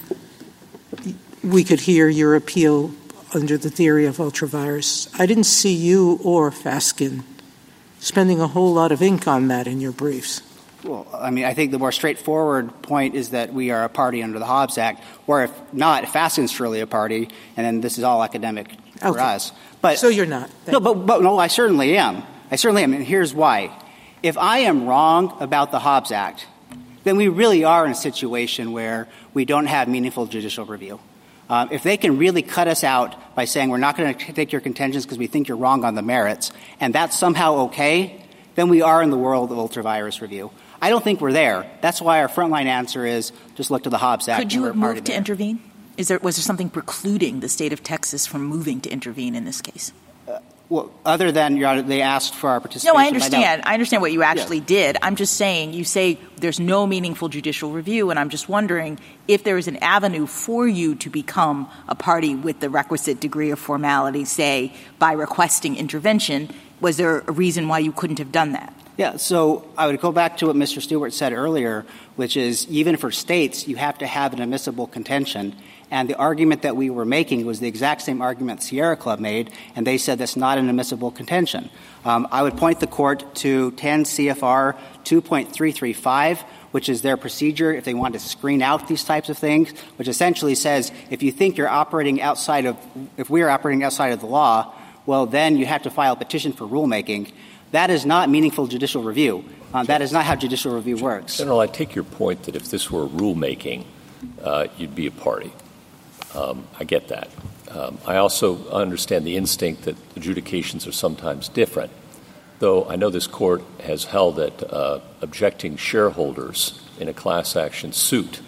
we could hear your appeal under the theory of ultra-virus. I didn't see you or Faskin spending a whole lot of ink on that in your briefs. Well, I mean, I think the more straightforward point is that we are a party under the Hobbs Act, or if not, Faskin's surely a party, and then this is all academic for okay. us. But so you're not. No, but, but no, I certainly am. I certainly am, and here's why. If I am wrong about the Hobbs Act, then we really are in a situation where we don't have meaningful judicial review. Um, if they can really cut us out by saying we're not going to take your contentions because we think you're wrong on the merits, and that's somehow okay, then we are in the world of ultra-virus review. I don't think we're there. That's why our frontline answer is just look to the Hobbs Act. Could you have moved to intervene? Is there, was there something precluding the state of Texas from moving to intervene in this case? Uh, well, other than, Your Honor, they asked for our participation. No, I understand. I, I understand what you actually yeah. did. I'm just saying you say there's no meaningful judicial review, and I'm just wondering if there is an avenue for you to become a party with the requisite degree of formality, say, by requesting intervention. Was there a reason why you couldn't have done that? Yeah, so I would go back to what Mister Stewart said earlier, which is even for states, you have to have an admissible contention. And the argument that we were making was the exact same argument Sierra Club made, and they said that's not an admissible contention. Um, I would point the court to ten C F R two point three three five, which is their procedure if they want to screen out these types of things, which essentially says if you think you're operating outside of – if we are operating outside of the law, well, then you have to file a petition for rulemaking. That is not meaningful judicial review. Um, that is not how judicial review works. General, I take your point that if this were rulemaking, uh, you'd be a party. Um, I get that. Um, I also understand the instinct that adjudications are sometimes different. though I know this court has held that uh, objecting shareholders in a class action suit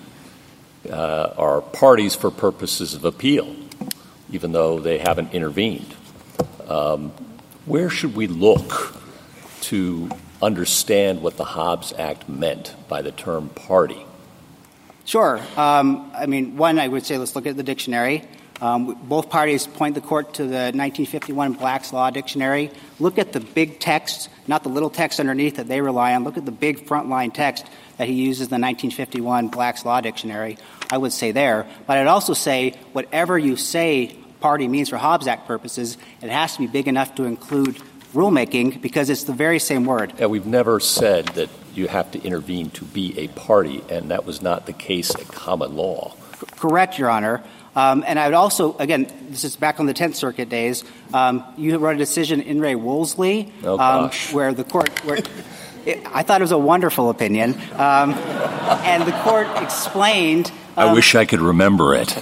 uh, are parties for purposes of appeal, even though they haven't intervened. Um, where should we look to understand what the Hobbs Act meant by the term party? Sure. Um, I mean, one, I would say let's look at the dictionary. Um, both parties point the court to the nineteen fifty-one Black's Law Dictionary. Look at the big text, not the little text underneath that they rely on. Look at the big frontline text that he uses in the nineteen fifty-one Black's Law Dictionary. I would say there. But I'd also say whatever you say party means for Hobbs Act purposes, it has to be big enough to include rulemaking because it's the very same word. Yeah, we've never said that you have to intervene to be a party, and that was not the case at common law. C- correct, Your Honor. Um, and I would also, again, this is back on the Tenth Circuit days, um, you wrote a decision in Ray Woolsey oh, um, gosh. where the court where it, I thought it was a wonderful opinion. Um, and the court explained um, I wish I could remember it.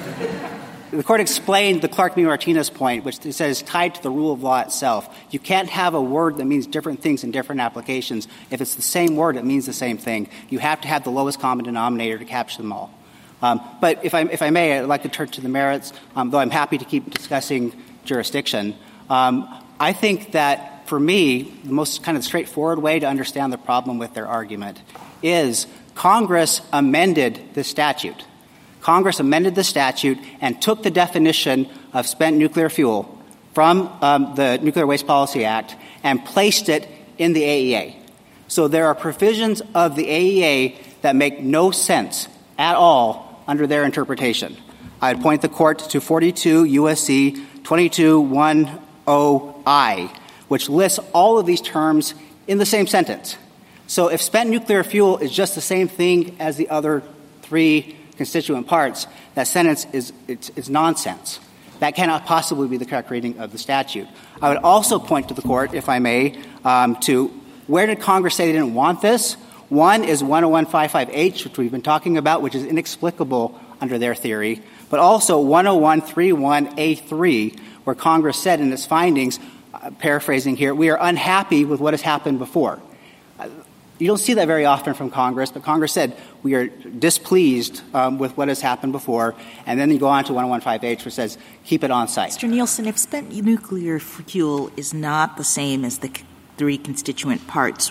The court explained the Clark v. Martinez point, which it says tied to the rule of law itself. You can't have a word that means different things in different applications. If it's the same word, it means the same thing. You have to have the lowest common denominator to capture them all. Um, but if I, if I may, I'd like to turn to the merits, um, though I'm happy to keep discussing jurisdiction. Um, I think that, for me, the most kind of straightforward way to understand the problem with their argument is Congress amended the statute. Congress amended the statute and took the definition of spent nuclear fuel from um, the Nuclear Waste Policy Act and placed it in the A E A. So there are provisions of the A E A that make no sense at all under their interpretation. I'd point the court to forty-two U S C twenty-two ten I, which lists all of these terms in the same sentence. So if spent nuclear fuel is just the same thing as the other three constituent parts, that sentence is it's, it's nonsense. That cannot possibly be the correct reading of the statute. I would also point to the court, if I may, um, to where did Congress say they didn't want this? One is one oh one fifty-five H, which we've been talking about, which is inexplicable under their theory, but also one oh one thirty-one A three, where Congress said in its findings, uh, paraphrasing here, we are unhappy with what has happened before. Uh, you don't see that very often from Congress, but Congress said we are displeased um, with what has happened before, and then you go on to one oh one fifty-five H, which says keep it on site. Mister Nielsen, if spent nuclear fuel is not the same as the three constituent parts,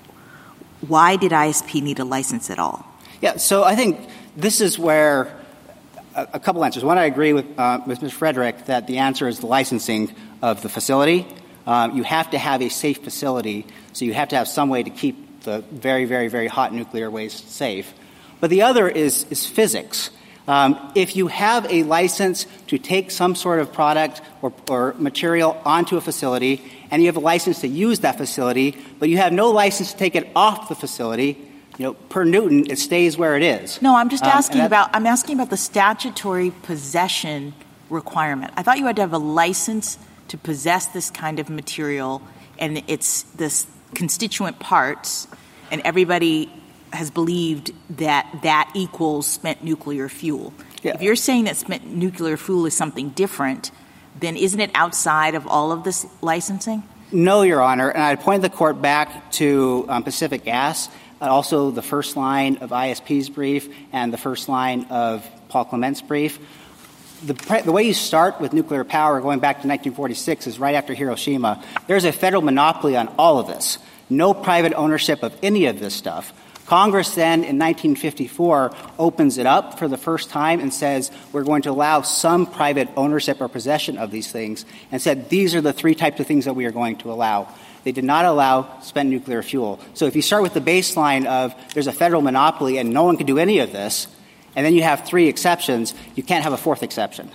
why did I S P need a license at all? Yeah, so I think this is where a, a couple answers. One, I agree with, uh, with Miz Frederick that the answer is the licensing of the facility. Um, you have to have a safe facility, so you have to have some way to keep the very, very, very hot nuclear waste safe. But the other is, is physics. Um, if you have a license to take some sort of product or, or material onto a facility, and you have a license to use that facility, but you have no license to take it off the facility, you know, per Newton, it stays where it is. No, I'm just um, asking that, about, I'm asking about the statutory possession requirement. I thought you had to have a license to possess this kind of material, and it's this constituent parts, and everybody has believed that that equals spent nuclear fuel. Yeah. If you're saying that spent nuclear fuel is something different, then isn't it outside of all of this licensing? No, Your Honor. And I'd point the court back to um, Pacific Gas, uh, also the first line of I S P's brief and the first line of Paul Clement's brief. The, pre- the way you start with nuclear power going back to nineteen forty-six is right after Hiroshima. There's a federal monopoly on all of this. No private ownership of any of this stuff. Congress then, in nineteen fifty-four, opens it up for the first time and says we're going to allow some private ownership or possession of these things, and said these are the three types of things that we are going to allow. They did not allow spent nuclear fuel. So if you start with the baseline of there's a federal monopoly and no one can do any of this, and then you have three exceptions, you can't have a fourth exception.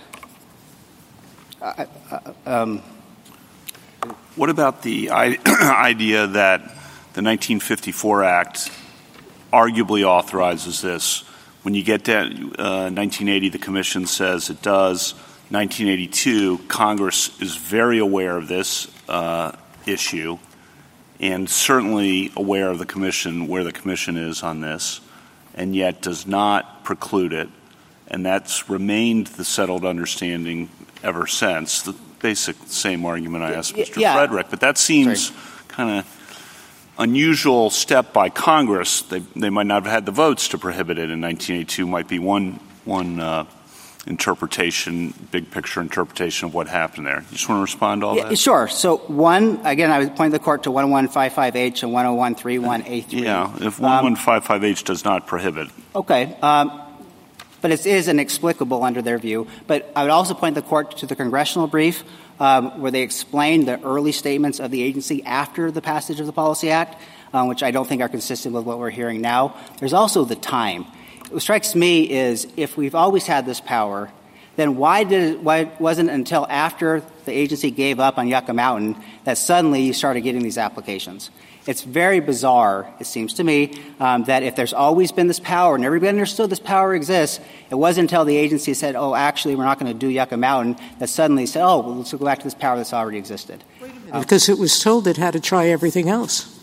Uh, uh, um, what about the I- idea that the nineteen fifty-four Act arguably authorizes this? When you get to uh, nineteen eighty, the Commission says it does. nineteen eighty-two, Congress is very aware of this uh, issue and certainly aware of the Commission, where the Commission is on this, and yet does not preclude it. And that's remained the settled understanding ever since. The basic same argument I asked Mister Yeah. Frederick. But that seems Sorry. kind of unusual step by Congress. They they might not have had the votes to prohibit it in nineteen eighty-two. Might be one one uh, interpretation, big picture interpretation of what happened there. You just want to respond to all yeah, that? Sure. So one, again, I would point the court to one one five five H and one oh one three one A three. Yeah, if one one five five H does not prohibit. Okay. Um, but it is inexplicable under their view. But I would also point the court to the congressional brief um, where they explain the early statements of the agency after the passage of the Policy Act, um, which I don't think are consistent with what we're hearing now. There's also the time. What strikes me is if we've always had this power, then why did it, why wasn't it until after the agency gave up on Yucca Mountain that suddenly you started getting these applications? It's very bizarre, it seems to me, um, that if there's always been this power and everybody understood this power exists, it wasn't until the agency said, oh, actually, we're not going to do Yucca Mountain, that suddenly said, oh, well, let's go back to this power that's already existed. Wait a minute. Um, because it was told it had to try everything else.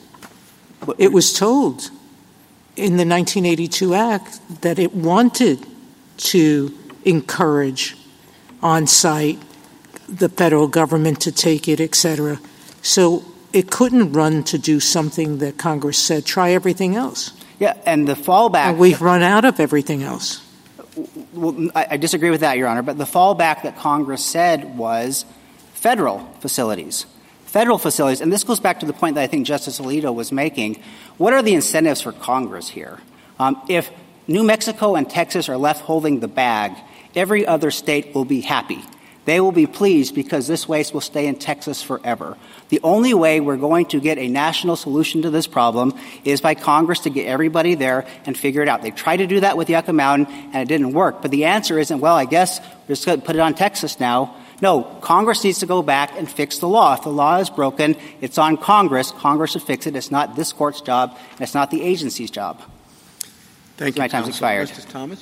It was told in the nineteen eighty-two Act that it wanted to encourage on-site the federal government to take it, et cetera. So it couldn't run to do something that Congress said, try everything else. Yeah, and the fallback... And we've run out of everything else. Well, I, I disagree with that, Your Honor, but the fallback that Congress said was federal facilities. Federal facilities, and this goes back to the point that I think Justice Alito was making. What are the incentives for Congress here? Um, if New Mexico and Texas are left holding the bag, every other state will be happy. They will be pleased because this waste will stay in Texas forever. The only way we're going to get a national solution to this problem is by Congress to get everybody there and figure it out. They tried to do that with Yucca Mountain, and it didn't work. But the answer isn't, well, I guess we're just going to put it on Texas now. No, Congress needs to go back and fix the law. If the law is broken, it's on Congress. Congress should fix it. It's not this court's job, and it's not the agency's job. Thank My you, time's expired. Justice Thomas?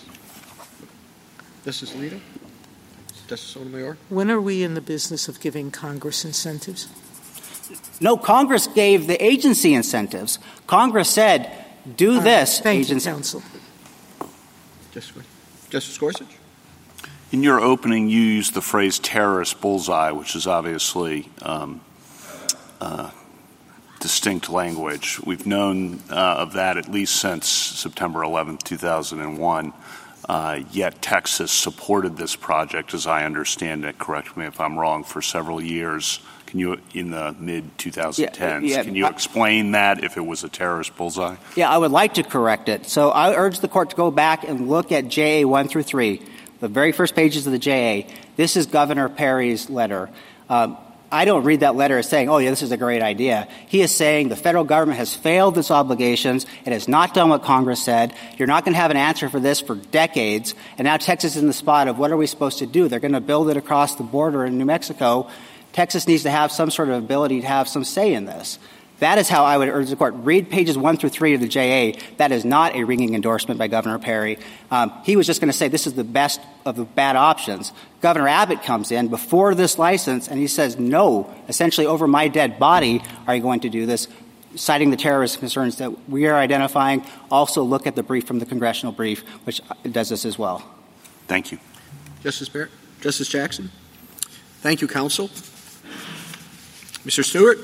Justice Alito? Justice Sotomayor? When are we in the business of giving Congress incentives? No, Congress gave the agency incentives. Congress said, do All this, right. Thank agency. you, counsel. Justice, Justice Gorsuch? In your opening, you used the phrase terrorist bullseye, which is obviously um, uh, distinct language. We've known uh, of that at least since September eleventh, two thousand one. Uh, yet Texas supported this project, as I understand it, correct me if I'm wrong, for several years. Can you, in the mid twenty tens, yeah, yeah, can you I, explain that if it was a terrorist bullseye? Yeah, I would like to correct it. So I urge the court to go back and look at J A one through three, the very first pages of the J A. This is Governor Perry's letter. Um, I don't read that letter as saying, oh, yeah, this is a great idea. He is saying the federal government has failed its obligations. It has not done what Congress said. You're not going to have an answer for this for decades. And now Texas is in the spot of what are we supposed to do? They're going to build it across the border in New Mexico. Texas needs to have some sort of ability to have some say in this. That is how I would urge the court. Read pages one through three of the J A. That is not a ringing endorsement by Governor Perry. Um, he was just going to say this is the best of the bad options. Governor Abbott comes in before this license, and he says, no, essentially over my dead body are you going to do this, citing the terrorist concerns that we are identifying. Also look at the brief from the congressional brief, which does this as well. Thank you. Justice Barrett? Justice Jackson? Thank you, counsel. Mister Stewart?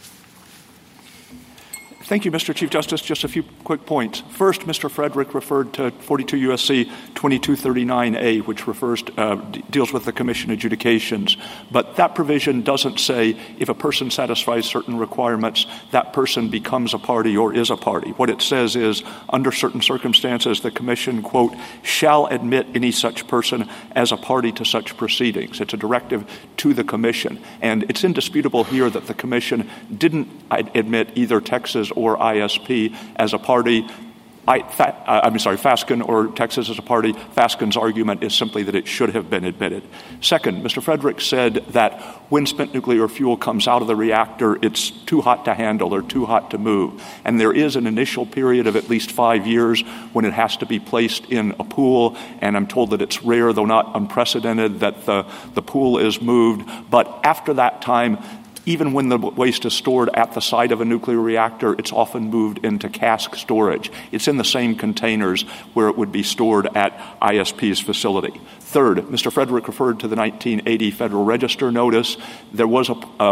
Thank you, Mister Chief Justice. Just a few quick points. First, Mister Frederick referred to forty-two U S C twenty-two thirty-nine A, which refers to, uh, d- deals with the commission adjudications. But that provision doesn't say if a person satisfies certain requirements, that person becomes a party or is a party. What it says is, under certain circumstances, the commission, quote, shall admit any such person as a party to such proceedings. It's a directive to the commission. And it's indisputable here that the commission didn't admit either Texas or I S P as a party. I, fa- I'm sorry, Fasken or Texas as a party. Fasken's argument is simply that it should have been admitted. Second, Mister Frederick said that when spent nuclear fuel comes out of the reactor, it's too hot to handle or too hot to move. And there is an initial period of at least five years when it has to be placed in a pool. And I'm told that it's rare, though not unprecedented, that the, the pool is moved. But after that time, even when the waste is stored at the site of a nuclear reactor, it's often moved into cask storage. It's in the same containers where it would be stored at I S P's facility. Third, Mister Frederick referred to the nineteen eighty Federal Register notice. There was a, a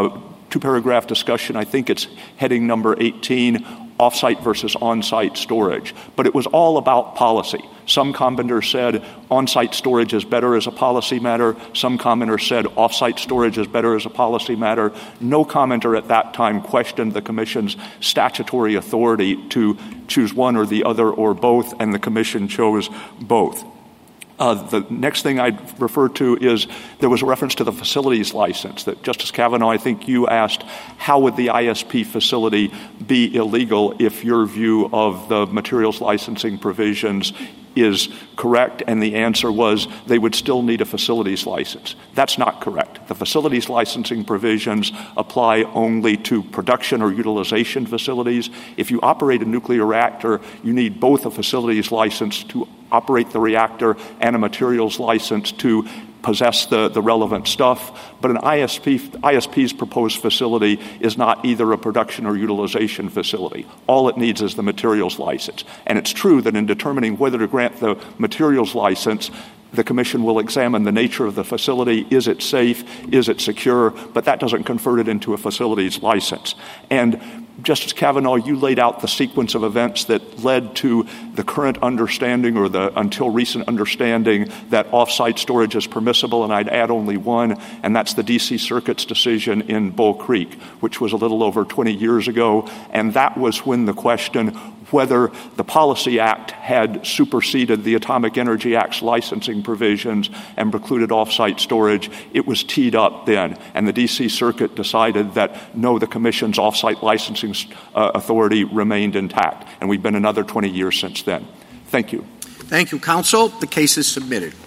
two-paragraph discussion. I think it's heading number eighteen, off-site versus on-site storage. But it was all about policy. Some commenters said on-site storage is better as a policy matter. Some commenters said off-site storage is better as a policy matter. No commenter at that time questioned the Commission's statutory authority to choose one or the other or both, and the Commission chose both. Uh, the next thing I'd refer to is there was a reference to the facilities license that Justice Kavanaugh, I think you asked, how would the I S P facility be illegal if your view of the materials licensing provisions is correct? And the answer was they would still need a facilities license. That's not correct. The facilities licensing provisions apply only to production or utilization facilities. If you operate a nuclear reactor, you need both a facilities license to operate the reactor and a materials license to possess the, the relevant stuff. But an I S P, I S P's proposed facility is not either a production or utilization facility. All it needs is the materials license. And it's true that in determining whether to grant the materials license, the Commission will examine the nature of the facility. Is it safe? Is it secure? But that doesn't convert it into a facilities license. And Justice Kavanaugh, you laid out the sequence of events that led to the current understanding or the until recent understanding that off-site storage is permissible, and I'd add only one, and that's the D C Circuit's decision in Bull Creek, which was a little over twenty years ago, and that was when the question whether the Policy Act had superseded the Atomic Energy Act's licensing provisions and precluded off-site storage. It was teed up then, and the D C Circuit decided that, no, the Commission's off-site licensing uh, authority remained intact, and we've been another twenty years since then. Thank you. Thank you, counsel. The case is submitted.